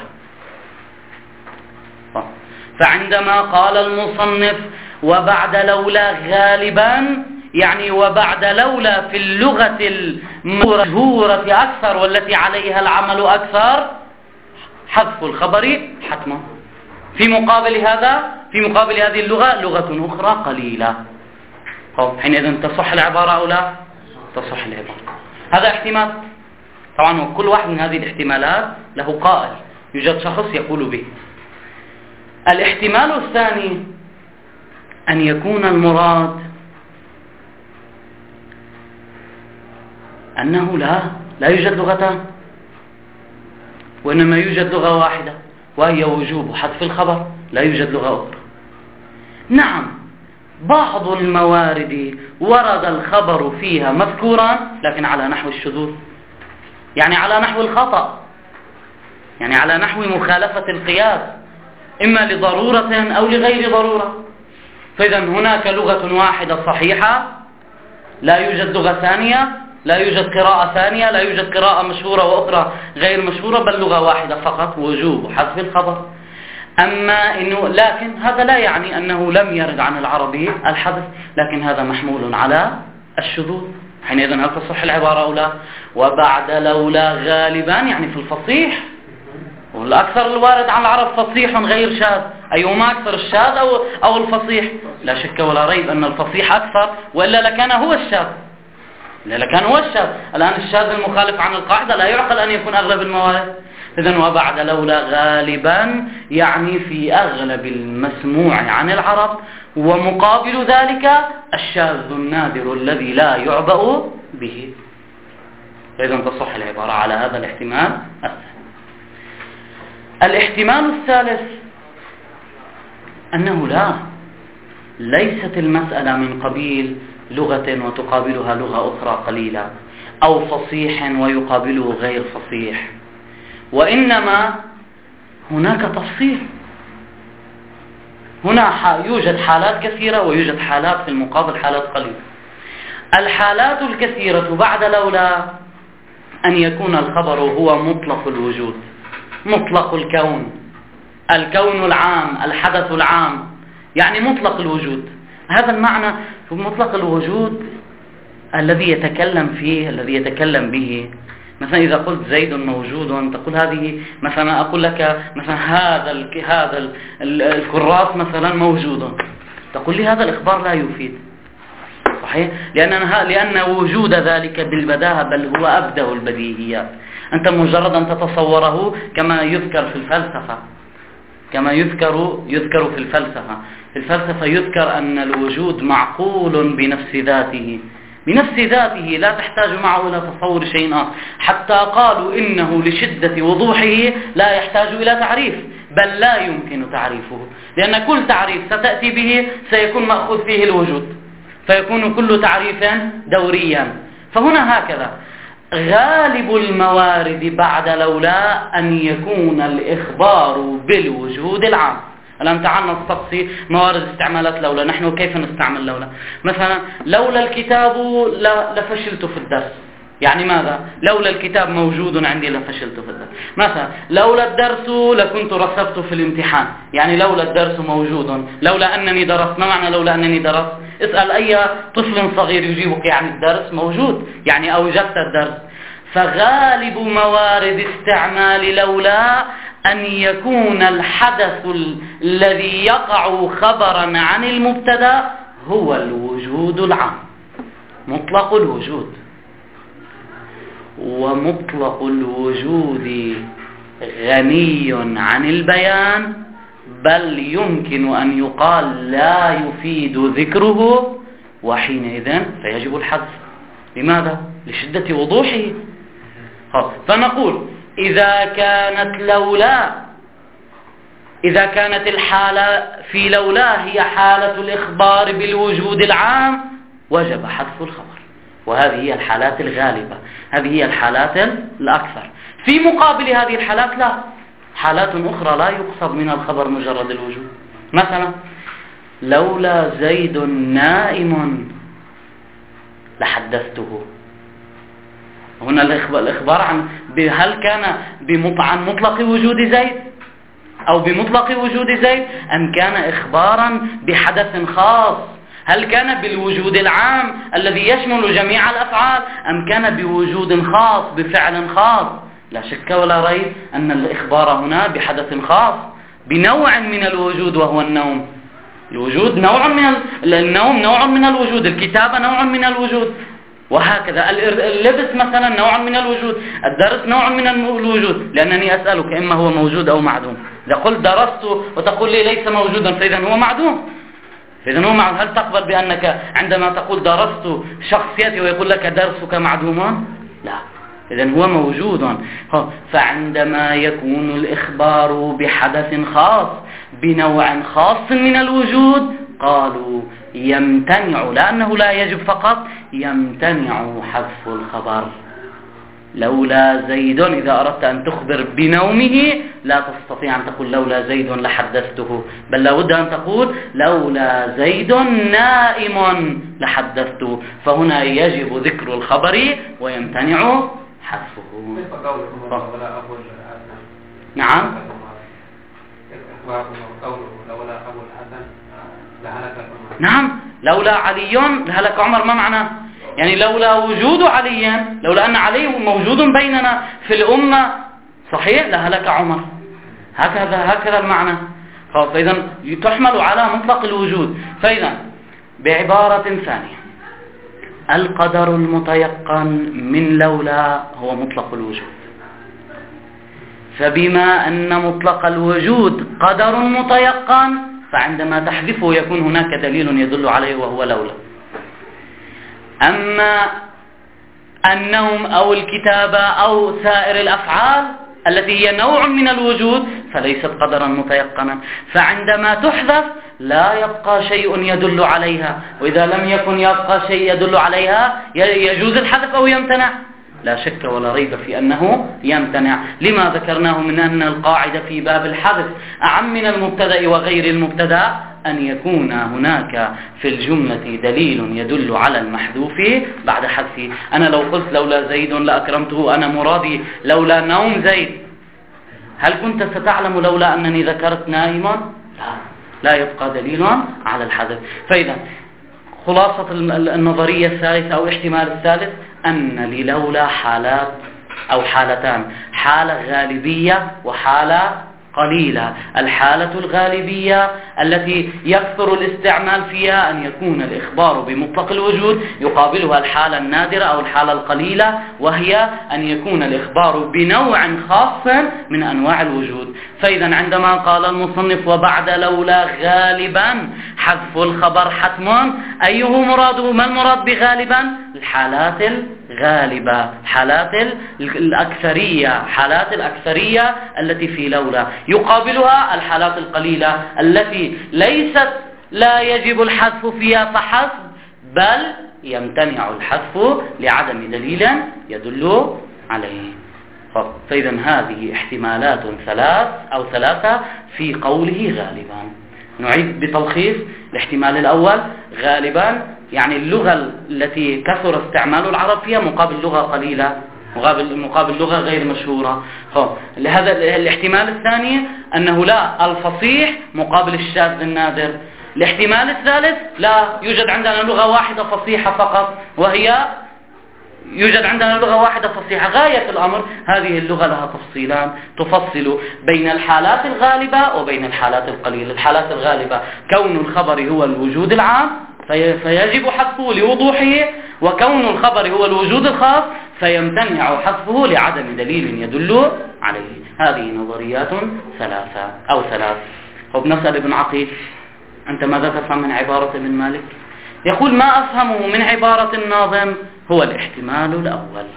فعندما قال المصنف وبعد لولا غالبا، يعني وبعد لولا في اللغة المشهورة أكثر والتي عليها العمل أكثر، حذف الخبر حتما. في مقابل هذا، في مقابل هذه اللغة لغة أخرى قليلة، حينئذ تصح العبارة أو لا تصح العبارة. هذا احتمال. طبعا كل واحد من هذه الاحتمالات له قائل، يوجد شخص يقول به. الاحتمال الثاني أن يكون المراد أنه لا لا يوجد لغتان، وإنما يوجد لغة واحدة وهي وجوب حذف الخبر، لا يوجد لغة أخرى. نعم، بعض الموارد ورد الخبر فيها مذكورا لكن على نحو الشذوذ، يعني على نحو الخطأ، يعني على نحو مخالفة القياس، إما لضرورة أو لغير ضرورة. فإذا هناك لغة واحدة صحيحة، لا يوجد لغة ثانية، لا يوجد قراءة ثانية، لا يوجد قراءة مشهورة وأخرى غير مشهورة، بل لغة واحدة فقط وجوب حذف الخبر. أما إنه لكن هذا لا يعني أنه لم يرد عن العربي الحذف، لكن هذا محمول على الشذوذ. حينئذ هل تصح العبارة أو لا؟ وبعد لولا غالبا يعني في الفصيح، والأكثر الوارد عن العرب فصيح غير شاذ، أيهما أكثر الشاذ أو, أو الفصيح؟ لا شك ولا ريب أن الفصيح أكثر، وإلا لكان هو الشاذ، إلا لكان هو الشاذ. الآن الشاذ المخالف عن القاعدة لا يعقل أن يكون أغلب الموارد. إذن وبعد لولا غالبا يعني في أغلب المسموع عن العرب، ومقابل ذلك الشاذ النادر الذي لا يعبأ به. إذن تصح العبارة على هذا الاحتمال الثاني. الاحتمال الثالث أنه لا، ليست المسألة من قبيل لغة وتقابلها لغة أخرى قليلة، أو فصيح ويقابله غير فصيح، وإنما هناك تفصيل. هنا يوجد حالات كثيرة ويوجد حالات في المقابل حالات قليلة. الحالات الكثيرة بعد لولا أن يكون الخبر هو مطلق الوجود، مطلق الكون، الكون العام، الحدث العام، يعني مطلق الوجود. هذا المعنى في مطلق الوجود الذي يتكلم فيه، الذي يتكلم به. مثلا إذا قلت زيد موجود، تقول هذه مثلا، أقول لك مثلا هذا ال هذا ال الكراس مثلا موجود، تقول لي هذا الإخبار لا يفيد، صحيح؟ لأن لأن وجود ذلك بالبداهة، بل هو أبدأ البديهيات. أنت مجرد أن تتصوره كما يذكر في الفلسفة، كما يذكر يذكر في الفلسفة في الفلسفة يذكر أن الوجود معقول بنفس ذاته، بنفس ذاته لا تحتاج معه إلى تصور شيء آخر، حتى قالوا إنه لشدة وضوحه لا يحتاج إلى تعريف، بل لا يمكن تعريفه، لأن كل تعريف ستأتي به سيكون مأخوذ فيه الوجود، فيكون كل تعريف دوريا. فهنا هكذا غالب الموارد بعد لولا أن يكون الإخبار بالوجود العام. الآن تعالنا نستقصي موارد استعمالات لولا. نحن كيف نستعمل لولا؟ مثلا لولا الكتاب لفشلت في الدرس، يعني ماذا؟ لولا الكتاب موجود عندي لفشلت في الدرس. مثلا لولا الدرس لكنت رسبت في الامتحان، يعني لولا الدرس موجود، لولا أنني درست. ما معنى لولا أنني درست؟ اسأل أي طفل صغير يجيبك يعني الدرس موجود، يعني أوجدت الدرس. فغالب موارد استعمال لولا أن يكون الحدث الذي يقع خبرا عن المبتدا هو الوجود العام، مطلق الوجود. ومطلق الوجود غني عن البيان، بل يمكن أن يقال لا يفيد ذكره، وحينئذ فيجب الحذف. لماذا؟ لشدة وضوحه. فنقول إذا كانت لولا إذا كانت الحالة في لولا هي حالة الإخبار بالوجود العام، وجب حذف الخبر، وهذه هي الحالات الغالبة، هذه هي الحالات الأكثر. في مقابل هذه الحالات لا، حالات أخرى لا يقصد من الخبر مجرد الوجود. مثلا لولا زيد نائم لحدثته. هنا الإخبار عن هل كان عن مطلق وجود زيد أو بمطلق وجود زيد، أم كان إخبارا بحدث خاص؟ هل كان بالوجود العام الذي يشمل جميع الأفعال، أم كان بوجود خاص بفعل خاص؟ لا شك ولا ريب أن الإخبار هنا بحدث خاص، بنوع من الوجود وهو النوم. الوجود نوع من النوم، نوع من الوجود. الكتابة نوع من الوجود، وهكذا اللبس مثلا نوع من الوجود، الدرس نوع من الوجود. لأنني أسألك إما هو موجود أو معدوم. إذا قلت درست وتقول لي ليس موجودا فإذا هو معدوم، فإذا هو معدوم. هل تقبل بأنك عندما تقول درست شخص يأتي ويقول لك درسك معدوم؟ لا، إذا هو موجود. فعندما يكون الإخبار بحدث خاص بنوع خاص من الوجود، قالوا يمتنع، لأنه لا يجب فقط، يمتنع حذف الخبر. لولا زيد، إذا أردت أن تخبر بنومه لا تستطيع أن تقول لولا زيد لحدثته، بل لابد أن تقول لولا زيد نائم لحدثته. فهنا يجب ذكر الخبر ويمتنع حذفه. نعم. نعم، لولا علي لهلك عمر. ما معنى؟ يعني لولا وجود علي، لولا أن علي موجود بيننا في الأمة، صحيح، لهلك عمر. هكذا هكذا المعنى. فإذا تحمل على مطلق الوجود. فإذا بعبارة ثانية، القدر المتيقن من لولا هو مطلق الوجود. فبما أن مطلق الوجود قدر متيقن، فعندما تحذفه يكون هناك دليل يدل عليه وهو لولا. أما النوم أو الكتابة أو سائر الأفعال التي هي نوع من الوجود فليست قدرا متيقنا، فعندما تحذف لا يبقى شيء يدل عليها، وإذا لم يكن يبقى شيء يدل عليها يجوز الحذف أو يمتنع؟ لا شك ولا ريب في أنه يمتنع. لما ذكرناه من أن القاعدة في باب الحذف أعم من المبتدأ وغير المبتدأ أن يكون هناك في الجملة دليل يدل على المحذوف بعد حذفه. أنا لو قلت لولا زيد لأكرمته، أنا مرادي لولا نوم زيد، هل كنت ستعلم لولا أنني ذكرت نائما؟ لا، لا يبقى دليل على الحذف. فإذا خلاصة النظرية الثالثة أو احتمال الثالث أن للولا حالات أو حالتان، حالة غالبية وحالة قليلة. الحالة الغالبية التي يكثر الاستعمال فيها أن يكون الإخبار بمطلق الوجود، يقابلها الحالة النادرة أو الحالة القليلة، وهي أن يكون الإخبار بنوع خاص من أنواع الوجود. فإذا عندما قال المصنف وبعد لولا غالبا حذف الخبر حتم، أيه مراده؟ ما المراد بغالبا؟ الحالات الغالبة، حالات الأكثرية، حالات الأكثرية التي في لولا، يقابلها الحالات القليلة التي ليست لا يجب الحذف فيها فحسب، بل يمتنع الحذف لعدم دليل يدل عليه. فإذا هذه احتمالات ثلاث أو ثلاثة في قوله غالبا. نعيد بتلخيص. الاحتمال الأول غالبا يعني اللغة التي كثر استعمال العرب فيها مقابل لغة قليلة، مقابل مقابل لغة غير مشهورة. لهذا الاحتمال الثاني أنه لا، الفصيح مقابل الشاذ النادر. الاحتمال الثالث لا، يوجد عندنا لغة واحدة فصيحة فقط، وهي يوجد عندنا لغة واحدة فصيحة. غاية الأمر هذه اللغة لها تفصيلان تفصل بين الحالات الغالبة وبين الحالات القليلة. الحالات الغالبة كون الخبر هو الوجود العام فيجب حذفه لوضوحه، وكون الخبر هو الوجود الخاص فيمتنع حذفه لعدم دليل يدل عليه. هذه نظريات ثلاثة أو ثلاث. وبنسأل ابن عقيل أنت ماذا تفهم من عبارة ابن مالك؟ يقول ما أفهمه من عبارة الناظم هو الاحتمال الأول،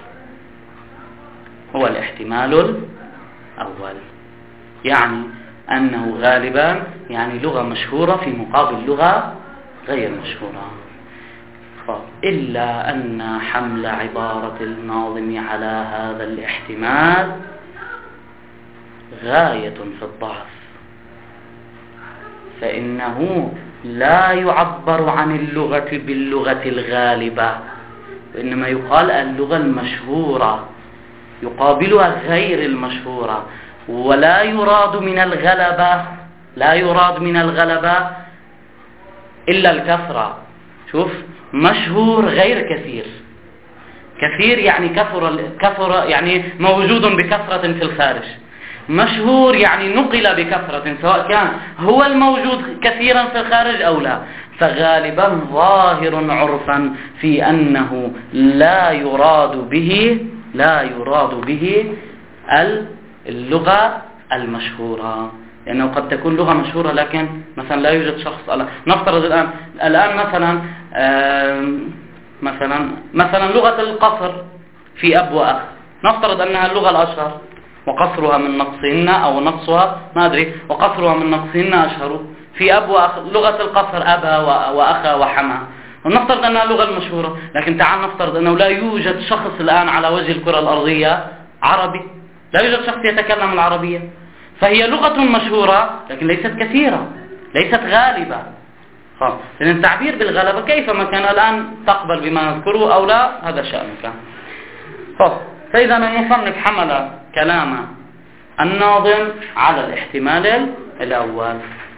هو الاحتمال الأول، يعني أنه غالبا يعني لغة مشهورة في مقابل لغة غير مشهورة. إلا أن حمل عبارة الناظم على هذا الاحتمال غاية في الضعف، فإنه لا يعبر عن اللغة باللغة الغالبة، وإنما يقال اللغة المشهورة يقابلها غير المشهورة، ولا يراد من الغلبة لا يراد من الغلبة إلا الكثرة. شوف، مشهور غير كثير. كثير يعني كثر كثر يعني موجود بكثرة في الخارج. مشهور يعني نقل بكثرة، سواء كان هو الموجود كثيرا في الخارج أو لا. فغالبا ظاهر عرفا في أنه لا يراد به لا يراد به اللغة المشهورة، لأنه قد تكون لغة مشهورة لكن مثلا لا يوجد شخص. نفترض الآن الآن مثلا مثلا مثلا لغة القصر في أب وأخ، نفترض أنها اللغة الأشهر، وقصرها من نقصهن أو نقصها ما أدري وقصرها من نقصهن أشهر في أب وأخ. لغة القصر أبا وأخا وحما، ونفترض أنها اللغة المشهورة. لكن تعال نفترض أنه لا يوجد شخص الآن على وجه الكرة الأرضية عربي، لا يوجد شخص يتكلم العربية، فهي لغة مشهورة لكن ليست كثيرة، ليست غالبة. لأن التعبير بالغلبة كيفما كان الآن تقبل بما نذكره أو لا، هذا شأنك. فإذا المصنف حمل كلام الناظم على الاحتمال الأول.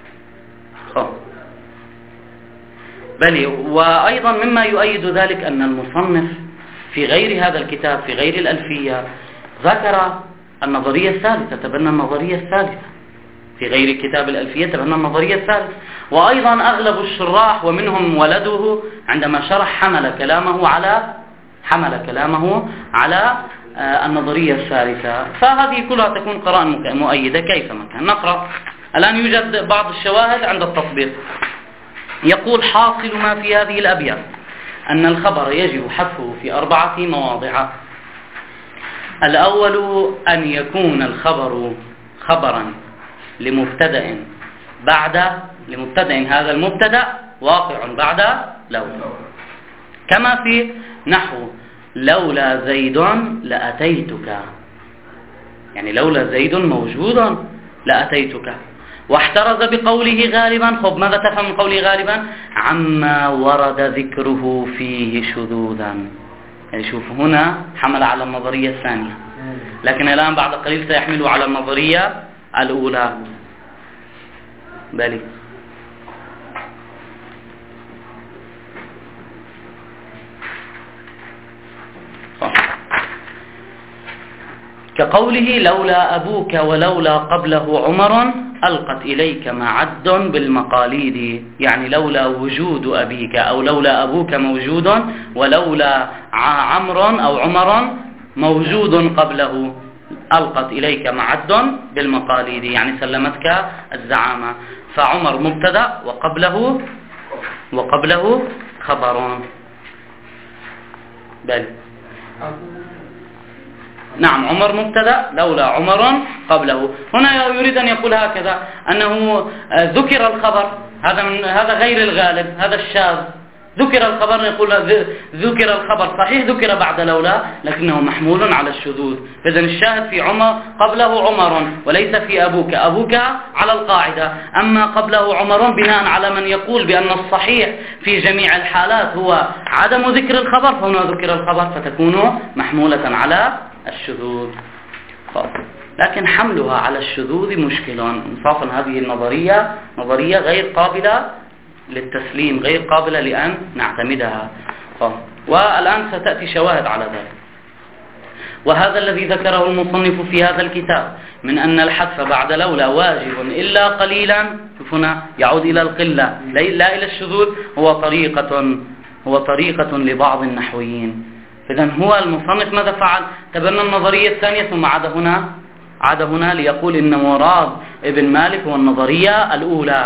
بل وأيضا مما يؤيد ذلك أن المصنف في غير هذا الكتاب، في غير الألفية، ذكر النظرية الثالثة، تبنى النظرية الثالثة في غير كتاب الألفية، تبنى النظرية الثالثة. وأيضا أغلب الشراح ومنهم ولده عندما شرح حمل كلامه على حمل كلامه على النظرية الثالثة. فهذه كلها تكون قراءة مؤيدة كيفما كان. نقرأ الآن. يوجد بعض الشواهد عند التطبيق. يقول حاصل ما في هذه الأبيات أن الخبر يجب حذفه في أربعة مواضع. الأول أن يكون الخبر خبرا لمبتدأ بعد لمبتدأ هذا المبتدأ واقع بعد لولا، كما في نحو لولا زيد لأتيتك، يعني لولا زيد موجود لأتيتك. واحترز بقوله غالبا. خب ماذا تفهم من قوله غالبا؟ عما ورد ذكره فيه شذوذا. يعني شوف هنا حمل على النظرية الثانية، لكن الآن بعد قليل سيحمله على النظرية الأولى. بالي كقوله لولا أبوك ولولا قبله عمر ألقت إليك معد بالمقاليد، يعني لولا وجود أبيك أو لولا أبوك موجود ولولا عمر أو عمر موجود قبله ألقت إليك معد بالمقاليد، يعني سلمتك الزعامة. فعمر مبتدأ وقبله وقبله خبر. بل نعم عمر مبتدأ لولا عمر قبله. هنا يريد أن يقول هكذا أنه ذكر الخبر، هذا من هذا غير الغالب، هذا الشاذ. ذكر الخبر، يقول ذكر الخبر صحيح ذكر بعد لولا لكنه محمول على الشذوذ. إذن الشاهد في عمر قبله عمر وليس في أبوك. أبوك على القاعدة، أما قبله عمر بناء على من يقول بأن الصحيح في جميع الحالات هو عدم ذكر الخبر، فهنا ذكر الخبر فتكون محمولة على الشذوذ. لكن حملها على الشذوذ مشكل. انصافا هذه النظرية نظرية غير قابلة للتسليم، غير قابلة لأن نعتمدها. والآن ستأتي شواهد على ذلك. وهذا الذي ذكره المصنف في هذا الكتاب من أن الحذف بعد لولا واجب إلا قليلا، هنا يعود إلى القلة لا إلى الشذوذ، هو طريقة هو طريقة لبعض النحويين. إذن هو المصنف ماذا فعل؟ تبنى النظرية الثانية ثم عاد هنا عاد هنا ليقول إن مراد ابن مالك هو النظرية الأولى.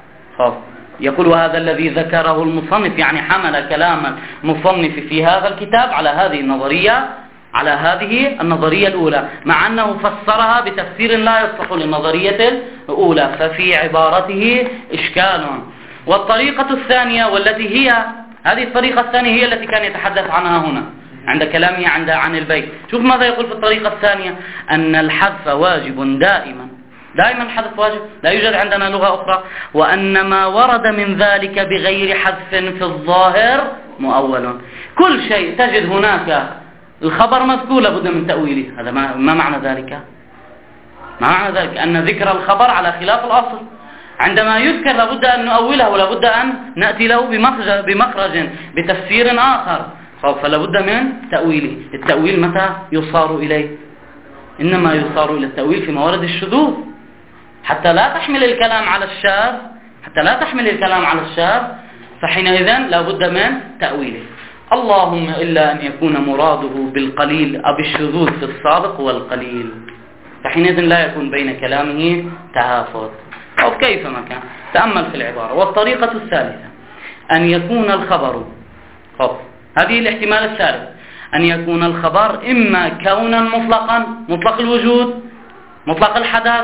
يقول وهذا الذي ذكره المصنف، يعني حمل كلام المصنف في هذا الكتاب على هذه النظرية على هذه النظرية الأولى، مع أنه فسرها بتفسير لا يصلح للنظرية الأولى، ففي عبارته إشكال. والطريقة الثانية والتي هي هذه الطريقة الثانية هي التي كان يتحدث عنها هنا عند كلامه عند عن البيت. شوف ماذا يقول في الطريقة الثانية: أن الحذف واجب دائما، دائما الحذف واجب، لا يوجد عندنا لغة أخرى. وأن ما ورد من ذلك بغير حذف في الظاهر مؤول. كل شيء تجد هناك الخبر مذكور لابد من تأويله. هذا ما, ما معنى ذلك؟ ما معنى ذلك؟ أن ذكر الخبر على خلاف الأصل، عندما يذكر لابد أن نؤوله ولابد أن نأتي له بمخرج, بمخرج بتفسير آخر، فلابد من تأويله. التأويل متى يصار إليه؟ إنما يصار إلى التأويل في موارد الشذوذ، حتى لا تحمل الكلام على الشاذ حتى لا تحمل الكلام على الشاذ فحينئذ لابد من تأويله. اللهم إلا أن يكون مراده بالقليل أو بالشذوذ في السابق والقليل، فحينئذ لا يكون بين كلامه تهافت أو كيفما كان. تأمل في العبارة. والطريقة الثالثة أن يكون الخبر، خب هذه الاحتمال الثالث، أن يكون الخبر إما كونا مطلقا مطلق الوجود مطلق الحدث،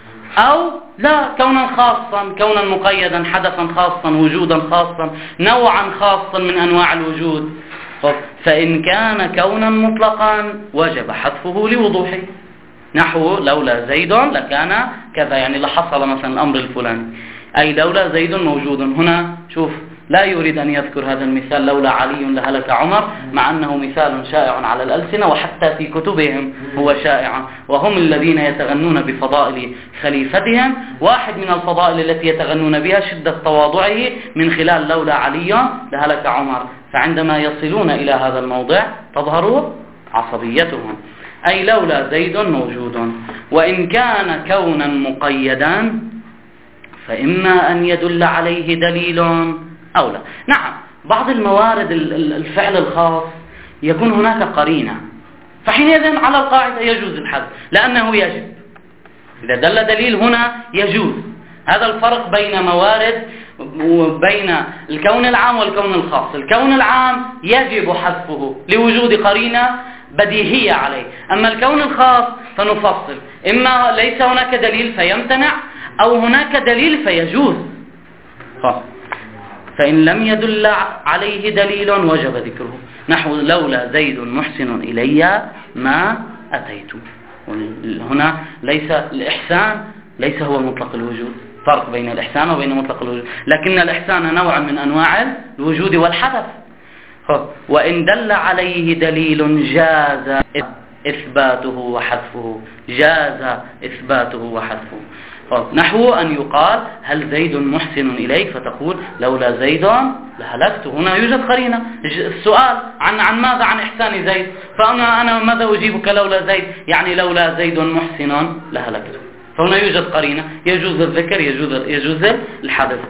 أو لا كونا خاصا كونا مقيدا حدثا خاصا وجودا خاصا نوعا خاصا من أنواع الوجود. فإن كان كونا مطلقا وجب حذفه لوضوحه، نحو لولا زيد لكان كذا، يعني لحصل مثلا الأمر الفلاني، أي لولا زيد موجود. هنا شوف لا يريد أن يذكر هذا المثال لولا علي لهلك عمر، مع أنه مثال شائع على الألسنة وحتى في كتبهم هو شائع، وهم الذين يتغنون بفضائل خليفتهم. واحد من الفضائل التي يتغنون بها شدة تواضعه من خلال لولا علي لهلك عمر، فعندما يصلون إلى هذا الموضع تظهر عصبيتهم، أي لولا زيد موجود. وإن كان كونا مقيدا فإما أن يدل عليه دليل أو لا. نعم بعض الموارد الفعل الخاص يكون هناك قرينة، فحينئذ على القاعدة يجوز الحذف لأنه يجب. إذا دل دليل هنا يجوز. هذا الفرق بين موارد وبين الكون العام والكون الخاص. الكون العام يجب حذفه لوجود قرينة بديهية عليه، أما الكون الخاص فنفصل، إما ليس هناك دليل فيمتنع، أو هناك دليل فيجوز. فإن لم يدل عليه دليل وجب ذكره، نحو لولا زيد محسن إلي ما أتيت. هنا ليس الإحسان ليس هو مطلق الوجود، فرق بين الإحسان وبين مطلق الوجود، لكن الإحسان نوع من أنواع الوجود والحدث. وإن دل عليه دليل جاز إثباته وحذفه، جاز إثباته وحذفه. نحو أن يقال هل زيد محسن إليك، فتقول لولا زيد لهلكت. هنا يوجد قرينة. السؤال عن عن ماذا؟ عن إحسان زيد. فأنا أنا ماذا أجيبك؟ لولا زيد، يعني لولا زيد محسن لهلكت. فهنا يوجد قرينة، يجوز الذكر يجوز يجوز الحذف.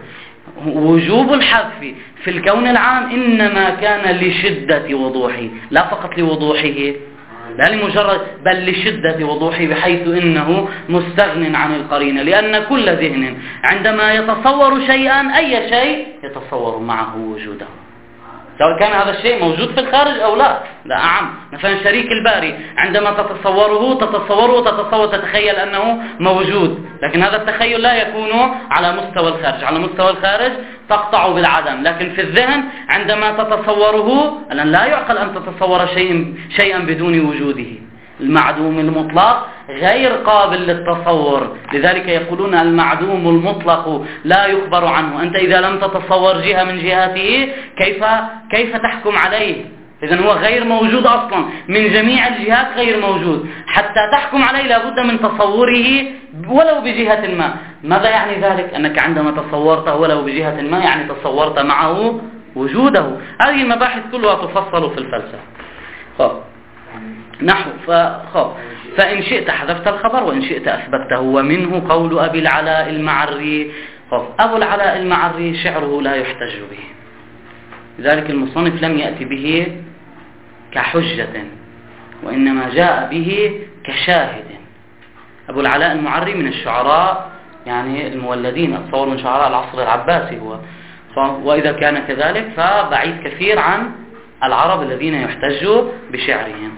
وجوب الحذف في الكون العام إنما كان لشدة وضوحه، لا فقط لوضوحه، لا لمجرد، بل لشدة وضوحه، بحيث إنه مستغن عن القرينة. لأن كل ذهن عندما يتصور شيئا، أي شيء يتصور معه وجوده، سواء كان هذا الشيء موجود في الخارج أو لا. لا أعم، مثلا شريك الباري عندما تتصوره تتصوره تتصور تتخيل أنه موجود، لكن هذا التخيل لا يكون على مستوى الخارج. على مستوى الخارج تقطع بالعدم، لكن في الذهن عندما تتصوره، الآن لا يعقل أن تتصور شيء شيئا بدون وجوده. المعدوم المطلق غير قابل للتصور، لذلك يقولون المعدوم المطلق لا يخبر عنه. أنت إذا لم تتصور جهة من جهاته كيف كيف تحكم عليه؟ إذن هو غير موجود أصلا، من جميع الجهات غير موجود، حتى تحكم عليه لابد من تصوره ولو بجهة ما. ماذا يعني ذلك؟ أنك عندما تصورته ولو بجهة ما، يعني تصورت معه وجوده. هذه المباحث كلها تفصل في الفلسفة. خب. نحو فخب. فإن شئت حذفت الخبر وإن شئت أثبته. ومنه قول أبي العلاء المعري. خب. أبو العلاء المعري شعره لا يحتج به، لذلك المصنف لم يأتي به كحجة، وإنما جاء به كشاهد. أبو العلاء المعري من الشعراء يعني المولدين، أتصور من شعراء العصر العباسي هو، وإذا كان كذلك فبعيد كثير عن العرب الذين يحتجوا بشعرهم.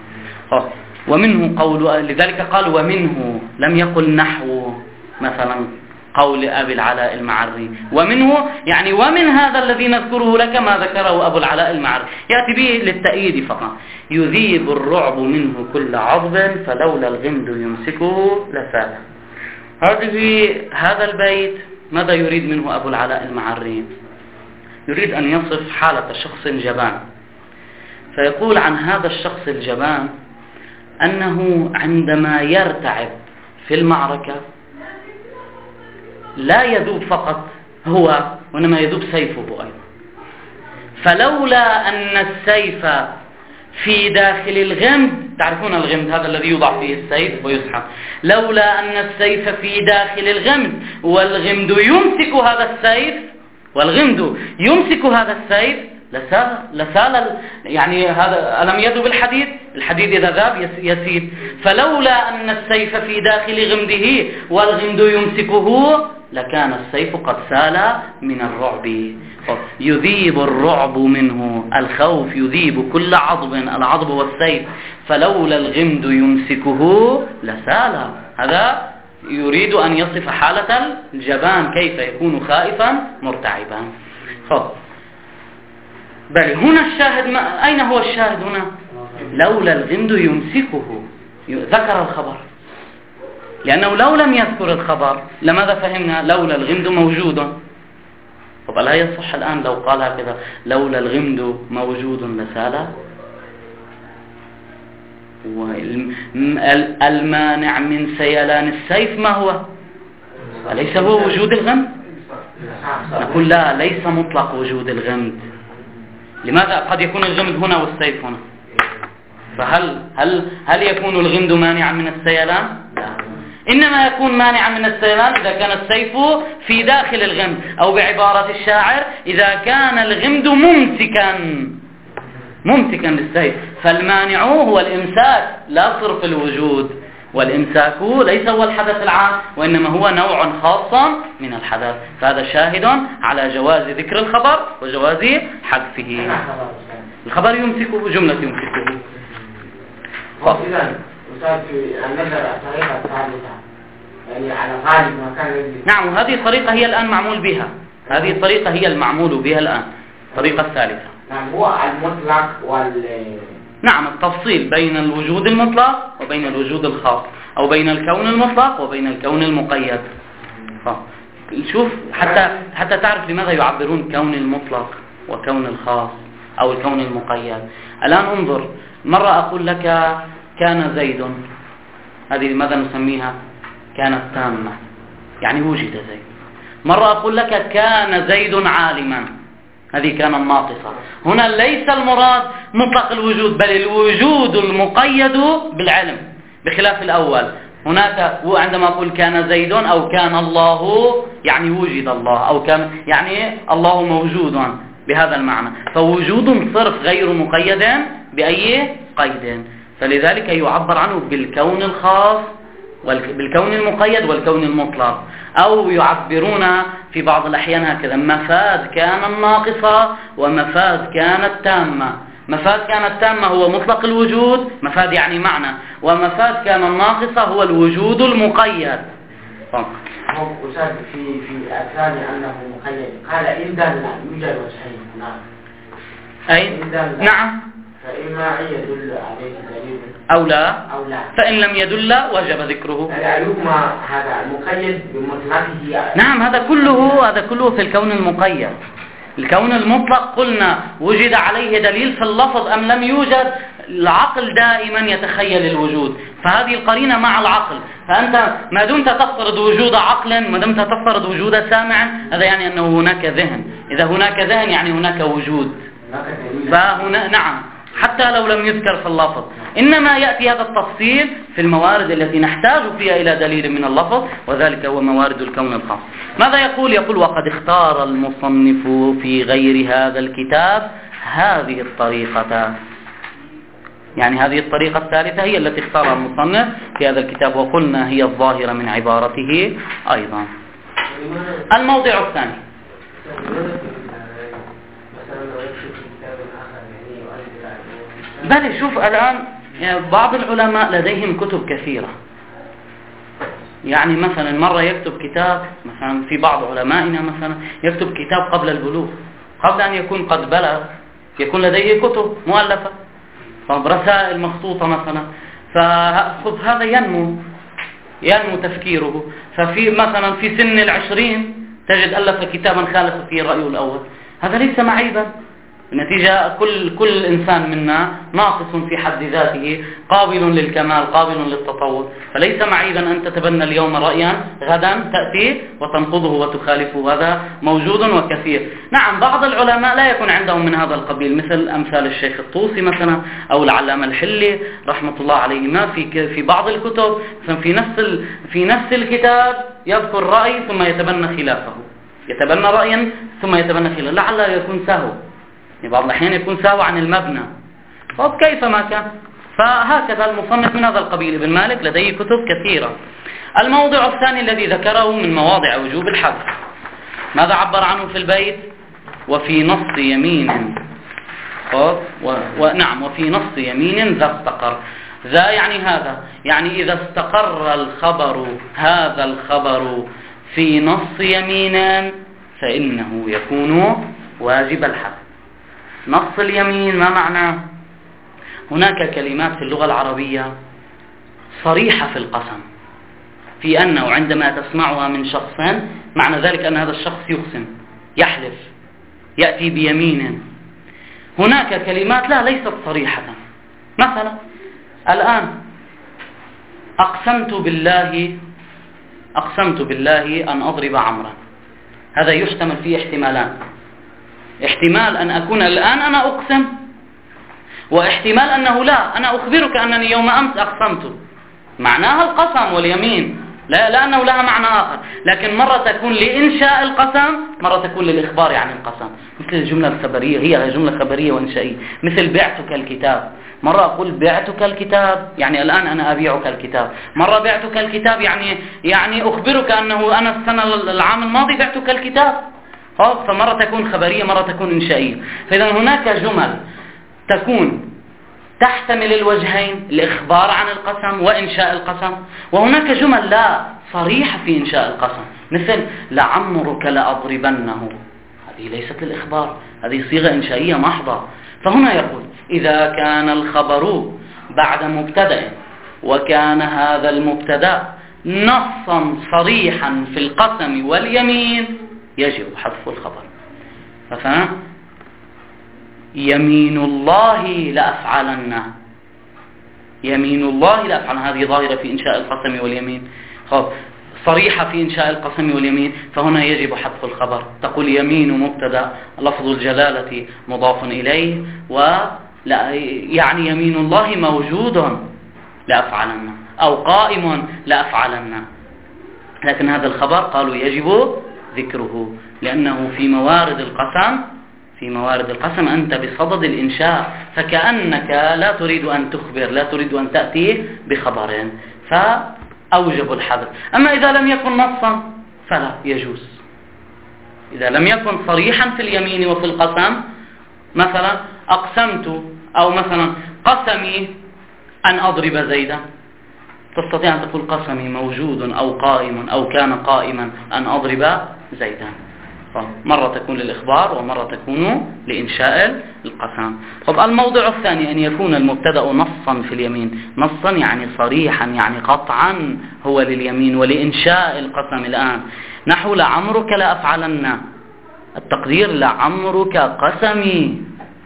ومنه قول، لذلك قال ومنه، لم يقل نحو مثلا قول أبي العلاء المعري. ومنه يعني ومن هذا الذي نذكره لك ما ذكره أبو العلاء المعري، يأتي به للتأييد فقط. يذيب الرعب منه كل عضب فلولا الغمد يمسكه لفاله. هذه هذا البيت ماذا يريد منه أبو العلاء المعري؟ يريد أن يصف حالة شخص جبان، فيقول عن هذا الشخص الجبان أنه عندما يرتعب في المعركة لا يذوب فقط هو، وإنما يذوب سيفه أيضا. فلولا أن السيف في داخل الغمد، تعرفون الغمد هذا الذي يوضع فيه السيف ويسحب، لولا أن السيف في داخل الغمد والغمد يمسك هذا السيف والغمد يمسك هذا السيف لسال لسال يعني هذا ألم يذوب الحديد؟ الحديد إذا ذاب يسيل. فلولا أن السيف في داخل غمده والغمد يمسكه لكان السيف قد سال من الرعب. يذيب الرعب منه، الخوف يذيب كل عضب، العضب والسيف، فلولا الغمد يمسكه لسال. هذا يريد أن يصف حالة الجبان كيف يكون خائفا مرتعبا. خب. بل هنا الشاهد ما أين هو الشاهد هنا؟ لولا الغمد يمسكه، ذكر الخبر، لأنه لو لم يذكر الخبر لماذا فهمنا لولا الغمد موجود؟ طب لا يصح الآن لو قال هكذا لولا الغمد موجود لسال؟ المانع من سيلان السيف ما هو؟ أليس هو وجود الغمد؟ نقول لا، ليس مطلق وجود الغمد. لماذا؟ قد يكون الغمد هنا والسيف هنا، فهل هل هل يكون الغمد مانعا من السيلان؟ لا، إنما يكون مانعا من السيلان إذا كان السيف في داخل الغمد، أو بعبارة الشاعر إذا كان الغمد ممسكا ممسكا للسيف. فالمانع هو الإمساك لا صرف الوجود، والإمساك ليس هو الحدث العام، وإنما هو نوع خاص من الحدث. فهذا شاهد على جواز ذكر الخبر وجواز حذفه. الخبر يمسكه، جملة يمسكه. إذن أستاذ في النظر الطريقة الثالثة يعني على غالب ما كان يجلس. نعم، وهذه الطريقة هي الآن معمول بها، هذه الطريقة هي المعمول بها الآن، الطريقة الثالثة. نعم، هو المطلق وال نعم، التفصيل بين الوجود المطلق وبين الوجود الخاص، أو بين الكون المطلق وبين الكون المقيد. شوف حتى حتى تعرف لماذا يعبرون كون المطلق وكون الخاص أو الكون المقيد. الآن انظر، مرة أقول لك كان زيد، هذه لماذا نسميها كانت تامة، يعني وجد زيد. مرة أقول لك كان زيد عالما، هذه كان الناقصة. هنا ليس المراد مطلق الوجود، بل الوجود المقيد بالعلم، بخلاف الأول. هناك عندما أقول كان زيد أو كان الله يعني وجد الله، أو كان يعني الله موجود بهذا المعنى، فوجود صرف غير مقيد بأي قيد، فلذلك يعبر عنه بالكون الخاص بالكون المقيد والكون المطلق. أو يعبرون في بعض الأحيان هكذا: مفاد كان الناقصة ومفاد كانت تامة. مفاد كانت تامة هو مطلق الوجود، مفاد يعني معنى، ومفاد كان الناقصة هو الوجود المقيد. هو أستاذ في في الثاني أنه مقيد، قال إن دل يوجد وجهين. نعم. أي نعم، فإما أن يدل عليه دليل أو لا، أو لا. فإن لم يدل وجب ذكره. العلوم هذا المقيد بمطلقه. نعم، هذا كله هذا كله في الكون المقيد. الكون المطلق قلنا وجد عليه دليل في اللفظ أم لم يوجد، العقل دائما يتخيل الوجود، فهذه القرينة مع العقل. فأنت ما دمت تفترض وجود عقل، ما دمت تفترض وجود سامع، هذا يعني أنه هناك ذهن. إذا هناك ذهن يعني هناك وجود. فهنا نعم، حتى لو لم يذكر في اللفظ، إنما يأتي هذا التفصيل في الموارد التي نحتاج فيها إلى دليل من اللفظ، وذلك هو موارد الكون الخاص. ماذا يقول؟ يقول: وقد اختار المصنف في غير هذا الكتاب هذه الطريقة، يعني هذه الطريقة الثالثة هي التي اختارها المصنف في هذا الكتاب، وقلنا هي الظاهرة من عبارته أيضا. الموضع الثاني، بل شوف الآن يعني بعض العلماء لديهم كتب كثيرة، يعني مثلا مرة يكتب كتاب، مثلا في بعض علمائنا مثلا يكتب كتاب قبل البلوغ، قبل أن يكون قد بلغ يكون لديه كتب مؤلفة، رسائل مخطوطة مثلا، فهذا ينمو ينمو تفكيره. ففي مثلا في سن العشرين تجد ألف كتابا خالف فيه الرأي الأول، هذا ليس معيبا. النتيجة كل كل إنسان منا ناقص في حد ذاته، قابل للكمال، قابل للتطور، فليس معيبا أن تتبنى اليوم رأيا غدا تأتي وتنقضه وتخالفه، هذا موجود وكثير. نعم، بعض العلماء لا يكون عندهم من هذا القبيل، مثل أمثال الشيخ الطوسي مثلا أو العلامة الحلي رحمة الله عليهما، في في بعض الكتب في نفس في نفس الكتاب يذكر رأي ثم يتبنى خلافه، يتبنى رأيا ثم يتبنى خلافه، لعل يكون سهو، بعض الأحيان يكون سهو عن المبنى، طب كيفما كان. فهكذا المصنف من هذا القبيل ابن مالك لديه كتب كثيرة. الموضع الثاني الذي ذكره من مواضع وجوب الحذف، ماذا عبر عنه في البيت؟ وفي نص يمين، ونعم وفي نص يمين ذا استقر. ذا يعني هذا، يعني إذا استقر الخبر، هذا الخبر في نص يمين فإنه يكون واجب الحذف. نص اليمين ما معناه؟ هناك كلمات في اللغة العربية صريحة في القسم، في أنه عندما تسمعها من شخص معنى ذلك أن هذا الشخص يقسم، يحلف، يأتي بيمين. هناك كلمات لا ليست صريحة، مثلا الآن أقسمت بالله أقسمت بالله أن أضرب عمرا، هذا يحتمل فيه احتمالان: احتمال أن أكون الآن أنا أقسم، واحتمال أنه لا، أنا أخبرك أنني يوم أمس أقسمت، معناها القسم واليمين، لا لأنه لها معنى آخر. لكن مرة تكون لإنشاء القسم، مرة تكون للإخبار عن القسم، مثل الجملة الخبرية، هي جملة خبرية وإنشائية، مثل بعتك الكتاب. مرة أقول بعتك الكتاب يعني الآن أنا أبيعك الكتاب، مرة بعتك الكتاب يعني يعني أخبرك أنه أنا السنة العام الماضي بعتك الكتاب. فمرة تكون خبرية، مرة تكون إنشائية. فإذا هناك جمل تكون تحتمل الوجهين، الإخبار عن القسم وإنشاء القسم، وهناك جمل لا صريحة في إنشاء القسم، مثل لعمرك لأضربنه، هذه ليست للإخبار، هذه صيغة إنشائية محضة. فهنا يقول إذا كان الخبر بعد مبتدأ وكان هذا المبتدأ نصا صريحا في القسم واليمين يجب حذف الخبر. ففهم؟ يمين الله لأفعلن، يمين الله لأفعلن، هذه ظاهرة في إنشاء القسم واليمين، صريحة في إنشاء القسم واليمين، فهنا يجب حذف الخبر. تقول يمين مبتدأ، لفظ الجلالة مضاف إليه، ولا يعني يمين الله موجود لأفعلن أو قائم لأفعلن، لكن هذا الخبر قالوا يجب ذكره لأنه في موارد القسم، في موارد القسم أنت بصدد الإنشاء، فكأنك لا تريد أن تخبر، لا تريد أن تأتي بخبر، فأوجب الحذف. أما إذا لم يكن نصا فلا يجوز، إذا لم يكن صريحا في اليمين وفي القسم، مثلا أقسمت أو مثلا قسمي أن أضرب زيدا، تستطيع أن تقول قسمي موجود أو قائم أو كان قائما أن أضرب زيدا. مرة تكون للإخبار ومرة تكون لإنشاء القسم. طب الموضع الثاني أن يكون المبتدأ نصا في اليمين، نصا يعني صريحا يعني قطعا هو لليمين ولإنشاء القسم. الآن نحو لعمرك لأفعلن، التقدير لعمرك قسمي،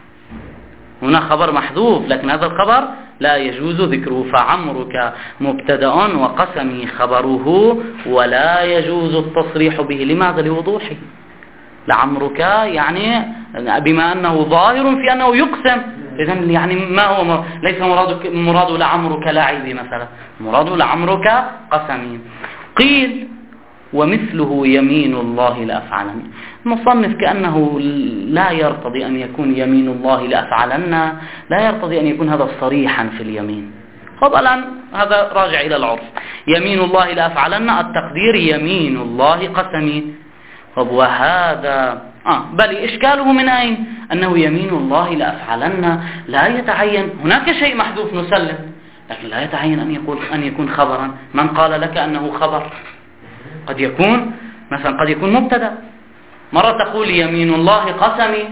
هنا خبر محذوف لكن هذا الخبر لا يجوز ذكره، فعمرك مبتدأ وقسمي خبره ولا يجوز التصريح به. لماذا؟ لوضوحه. لعمرك يعني بما أنه ظاهر في أنه يقسم، إذن يعني ما هو ليس مراد مراد لعمرك لاعبي مثلا، مراد لعمرك قسمي. قيل ومثله يمين الله لأفعلن، المصنف كأنه لا يرتضي أن يكون يمين الله لأفعلن، لا يرتضي أن يكون هذا صريحا في اليمين. طب الآن هذا راجع إلى العرف، يمين الله لأفعلن التقدير يمين الله قسمي. طب وهذا آه بل إشكاله من أين؟ أنه يمين الله لأفعلن لا يتعين، هناك شيء محذوف نسلم، لكن لا يتعين أن يقول أن يكون خبرا. من قال لك أنه خبر؟ قد يكون مثلا قد يكون مبتدا، مرة تقول يمين الله قسمي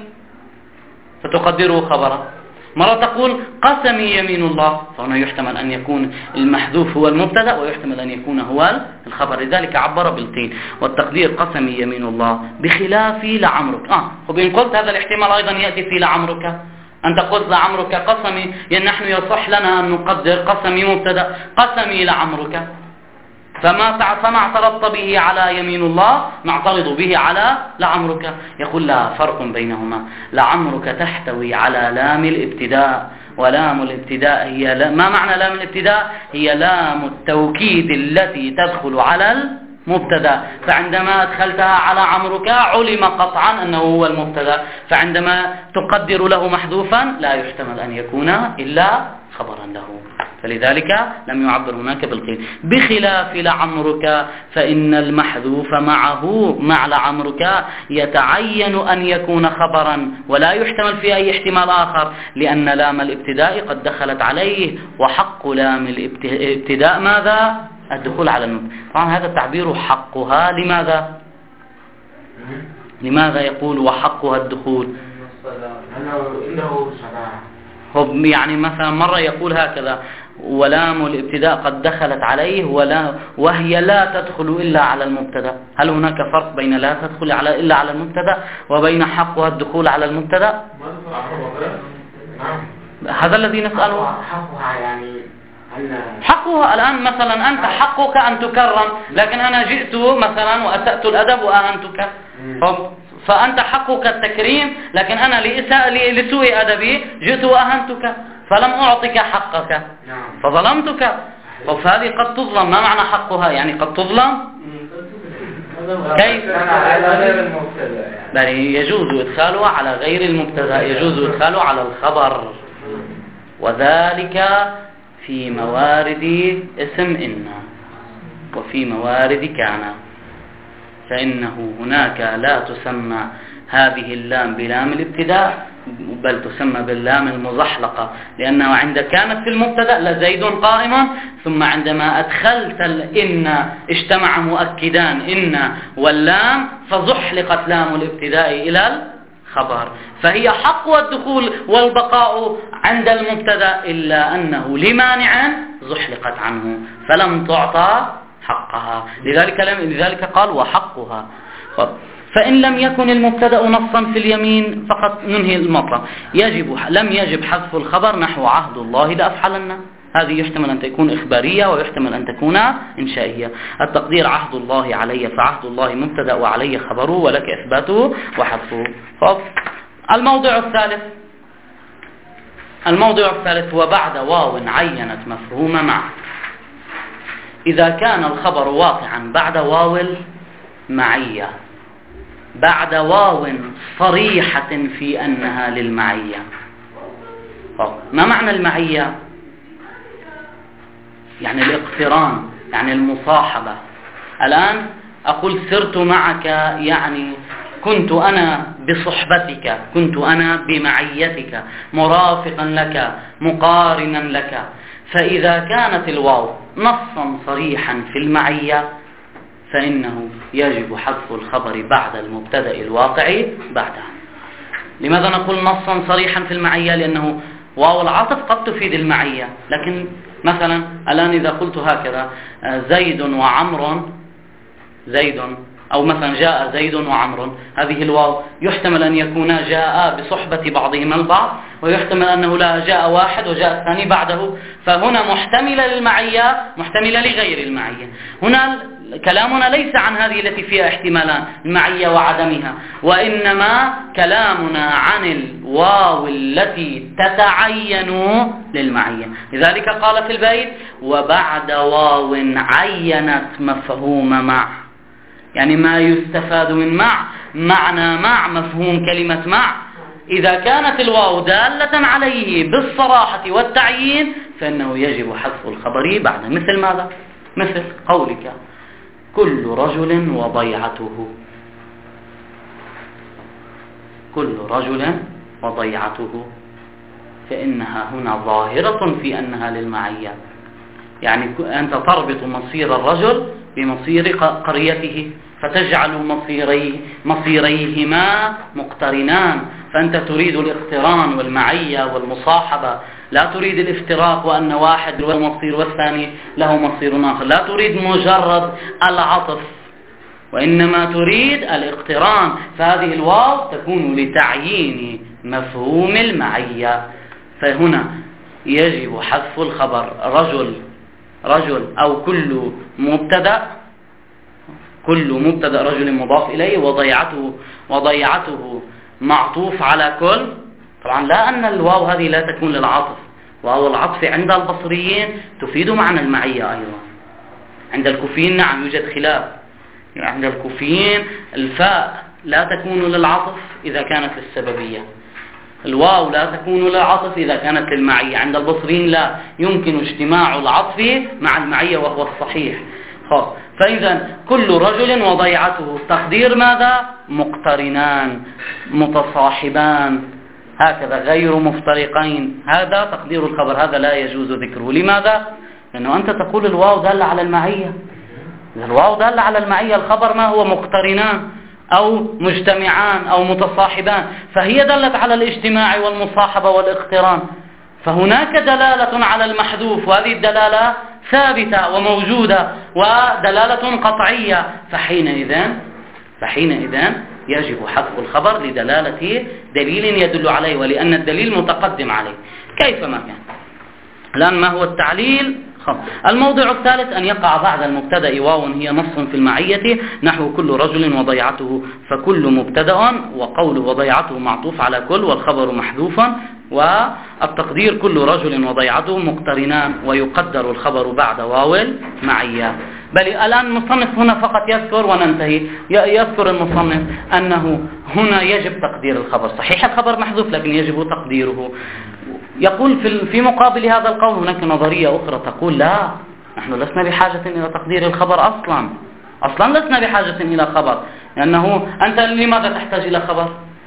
فتقدره خبرا، مرة تقول قسمي يمين الله، فهنا يحتمل أن يكون المحذوف هو المبتدا ويحتمل أن يكون هو الخبر، لذلك عبر بالقيل والتقدير قسمي يمين الله بخلاف لعمرك. آه وبإن قلت هذا الاحتمال أيضا يأتي في لعمرك، أنت قلت لعمرك قسمي، يعني نحن يصح لنا أن نقدر قسمي مبتدا قسمي لعمرك، فما فما اعترضت به على يمين الله نعترض به على لعمرك. يقول لا فرق بينهما، لعمرك تحتوي على لام الابتداء، ولام الابتداء هي لا ما معنى لام الابتداء؟ هي لام التوكيد التي تدخل على المبتدا، فعندما أدخلتها على عمرك علم قطعا أنه هو المبتدا، فعندما تقدر له محذوفا لا يحتمل أن يكون إلا خبرا له، فلذلك لم يعبر هناك بالقيل. بخلاف لعمرك فإن المحذوف معه مع لعمرك يتعين أن يكون خبرا ولا يحتمل في أي احتمال آخر، لأن لام الابتداء قد دخلت عليه، وحق لام الابتداء ماذا؟ الدخول على المبتدا. طبعا هذا التعبير حقها، لماذا؟ لماذا يقول وحقها الدخول؟ يعني مثلا مرة يقول هكذا ولام الابتداء قد دخلت عليه ولا وهي لا تدخل إلا على المبتدا. هل هناك فرق بين لا تدخل على إلا على المبتدا وبين حقها الدخول على المبتدا؟ هذا الذي نسأله. حقها يعني حقها الآن مثلا أنت حقك أن تكرم، لكن أنا جئت مثلا وأسأت الأدب وأهنتك، فأنت حقك التكريم، لكن أنا لسوء أدبي جئت وأهنتك فلم أعطك حقك فظلمتك. فهذه قد تظلم. ما معنى حقها؟ يعني قد تظلم. كيف؟ بل يجوز إدخالها على غير المبتدا، يجوز إدخاله على الخبر، وذلك في موارد اسم إن وفي موارد كان، فإنه هناك لا تسمى هذه اللام بلام الابتداء بل تسمى باللام المزحلقة، لأنه عند كانت في المبتدأ لزيد قائم، ثم عندما أدخلت الإن اجتمع مؤكدان إن واللام فزحلقت لام الابتداء إلى الخبر، فهي حق الدخول والبقاء عند المبتدأ، إلا أنه لمانع زحلقت عنه فلم تعطى حقها، لذلك, لذلك قال وحقها. فإن لم يكن المبتدأ نصا في اليمين فقط ننهي المطلب. يجب لم يجب حذف الخبر نحو عهد الله لأفعلن، هذه يحتمل أن تكون إخبارية ويحتمل أن تكون إنشائية. التقدير عهد الله علي، فعهد الله مبتدأ وعلي خبره ولك إثباته وحذفه. الموضع الثالث الموضع الثالث وبعد واو عينت مفهوم مع، إذا كان الخبر واقعا بعد واو المعية، بعد واو صريحة في أنها للمعية. ما معنى المعية؟ يعني الاقتران، يعني المصاحبة. الآن أقول سرت معك، يعني كنت أنا بصحبتك، كنت أنا بمعيتك، مرافقا لك، مقارنا لك. فإذا كانت الواو نصا صريحا في المعية فإنه يجب حذف الخبر بعد المبتدأ الواقع بعدها. لماذا نقول نصا صريحا في المعية؟ لأنه واو العطف قد تفيد المعية، لكن مثلا الآن إذا قلت هكذا زيد وعمر، زيد أو مثلا جاء زيد وعمر، هذه الواو يحتمل أن يكونا جاء بصحبة بعضهما البعض، ويحتمل أنه لا جاء واحد وجاء الثاني بعده، فهنا محتملة للمعية محتملة لغير المعية. هنا كلامنا ليس عن هذه التي فيها احتمالان المعية وعدمها، وإنما كلامنا عن الواو التي تتعين للمعية. لذلك قال في البيت وبعد واو عينت مفهوم مع، يعني ما يستفاد من مع، معنى مع، مفهوم كلمة مع. إذا كانت الواو دالة عليه بالصراحة والتعيين فإنه يجب حذف الخبر بعد. مثل ماذا؟ مثل قولك كل رجل وضيعته، كل رجل وضيعته، فإنها هنا ظاهرة في أنها للمعية، يعني أنت تربط مصير الرجل بمصير قريته، فتجعل مصيري مصيريهما مقترنان، فأنت تريد الاقتران والمعية والمصاحبة، لا تريد الافتراق وأن واحد له مصير والثاني له مصير آخر، لا تريد مجرد العطف وإنما تريد الاقتران، فهذه الواو تكون لتعيين مفهوم المعية. فهنا يجب حذف الخبر رجل رجل أو كل مبتدأ، كل مبتدأ رجل مضاف إليه، وضيعته وضيعته معطوف على كل. طبعا لا أن الواو هذه لا تكون للعطف، واو العطف عند البصريين تفيد معنى المعية أيضا، عند الكوفيين نعم يوجد خلاف، يعني عند الكوفيين الفاء لا تكون للعطف إذا كانت للسببية، الواو لا تكون للعطف إذا كانت للمعية، عند البصريين لا يمكن اجتماع العطف مع المعية وهو الصحيح. خلاص، فإذا كل رجل وضيعته تقدير ماذا؟ مقترنان متصاحبان، هكذا غير مفترقين، هذا تقدير الخبر، هذا لا يجوز ذكره. لماذا؟ لأنه أنت تقول الواو دالة على المعية، الواو دالة على المعية، الخبر ما هو؟ مقترنان أو مجتمعان أو متصاحبان، فهي دلت على الاجتماع والمصاحبة والاقتران، فهناك دلالة على المحذوف، وهذه الدلالة ثابتة وموجودة ودلالة قطعية، فحينئذ فحينئذ يجب حذف الخبر لدلالة دليل يدل عليه، ولأن الدليل متقدم عليه كيفما كان. الآن ما هو التعليل؟ الموضع الثالث أن يقع بعد المبتدأ واو هي نص في المعية، نحو كل رجل وضيعته، فكل مبتدأ وقوله وضيعته معطوف على كل والخبر محذوفا، والتقدير كل رجل وضيعته مقترنان، ويقدر الخبر بعد واو المعية. بل الآن المصنف هنا فقط يذكر وننتهي، يذكر المصنف أنه هنا يجب تقدير الخبر، صحيح الخبر محذوف لكن يجب تقديره. يقول في في مقابل هذا القول هناك نظرية أخرى تقول لا، نحن لسنا بحاجة إلى تقدير الخبر أصلا، أصلا لسنا بحاجة إلى خبر، لأنه أنت لماذا تحتاج إلى خبر؟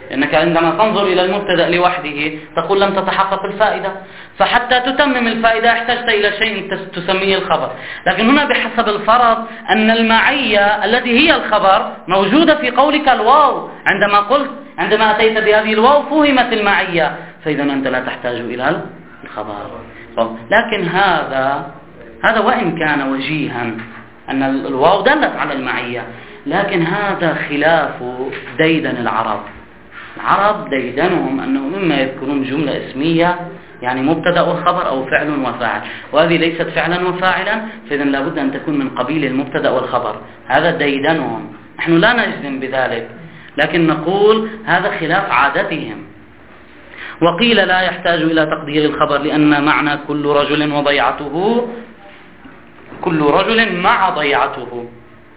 لأنك عندما تنظر إلى المبتدأ لوحده تقول لم تتحقق الفائدة، فحتى تتمم الفائدة احتجت إلى شيء تسميه الخبر. لكن هنا بحسب الفرض أن المعية التي هي الخبر موجودة في قولك الواو، عندما قلت عندما أتيت بهذه الواو فهمت المعية، فإذا أنت لا تحتاج إلى الخبر. لكن هذا هذا وإن كان وجيها أن الواو دلت على المعية، لكن هذا خلاف ديدن العرب. العرب ديدنهم أنه إما يذكرون جملة اسمية يعني مبتدأ والخبر أو فعل وفاعل، وهذه ليست فعلا وفاعلا، فإذا لابد أن تكون من قبيل المبتدأ والخبر. هذا ديدنهم، نحن لا نجزم بذلك، لكن نقول هذا خلاف عادتهم. وقيل لا يحتاج إلى تقدير الخبر لأن معنى كل رجل وضيعته، كل رجل مع ضيعته،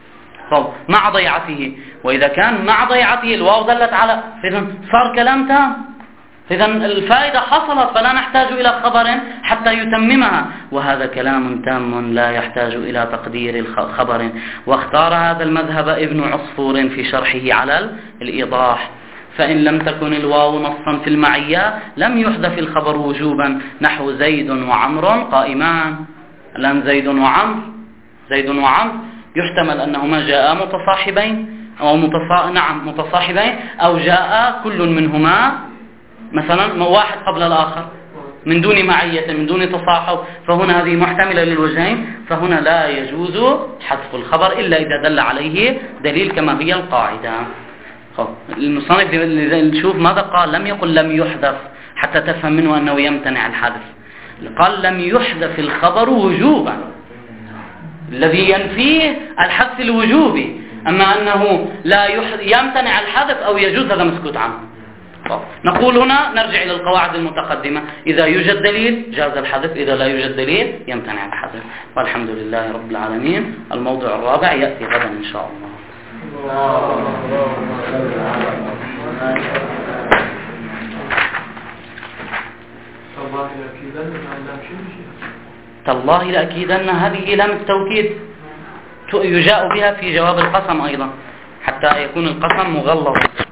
مع ضيعته، وإذا كان مع ضيعته الواو دلت على، إذن صار كلام تام، إذن الفائدة حصلت فلا نحتاج إلى خبر حتى يتممها، وهذا كلام تام لا يحتاج إلى تقدير خبر. واختار هذا المذهب ابن عصفور في شرحه على الإيضاح، فإن لم تكن الواو نصا في المعية لم يحذف الخبر وجوبا، نحو زيد وعمر قائمان. الآن زيد وعمر زيد وعمر يحتمل أنهما جاء متصاحبين أو متصا... نعم متصاحبين، أو جاء كل منهما مثلا واحد قبل الآخر من دون معية من دون تصاحب، فهنا هذه محتملة للوجهين، فهنا لا يجوز حذف الخبر إلا إذا دل عليه دليل كما هي القاعدة. المصنف نشوف ماذا قال، لم يقل لم يحذف حتى تفهم منه أنه يمتنع الحذف، قال لم يحذف الخبر وجوبا، الذي ينفيه الحذف الوجوبي، أما أنه لا يمتنع الحذف أو يجوز هذا مسكوت عنه. نقول هنا نرجع إلى القواعد المتقدمة، إذا يوجد دليل جاز الحذف، إذا لا يوجد دليل يمتنع الحذف. والحمد لله رب العالمين. الموضوع الرابع يأتي غدا إن شاء الله. تالله لأكيدن، هذه لام التوكيد يجاء بها في جواب القسم أيضا حتى يكون القسم مغلظ.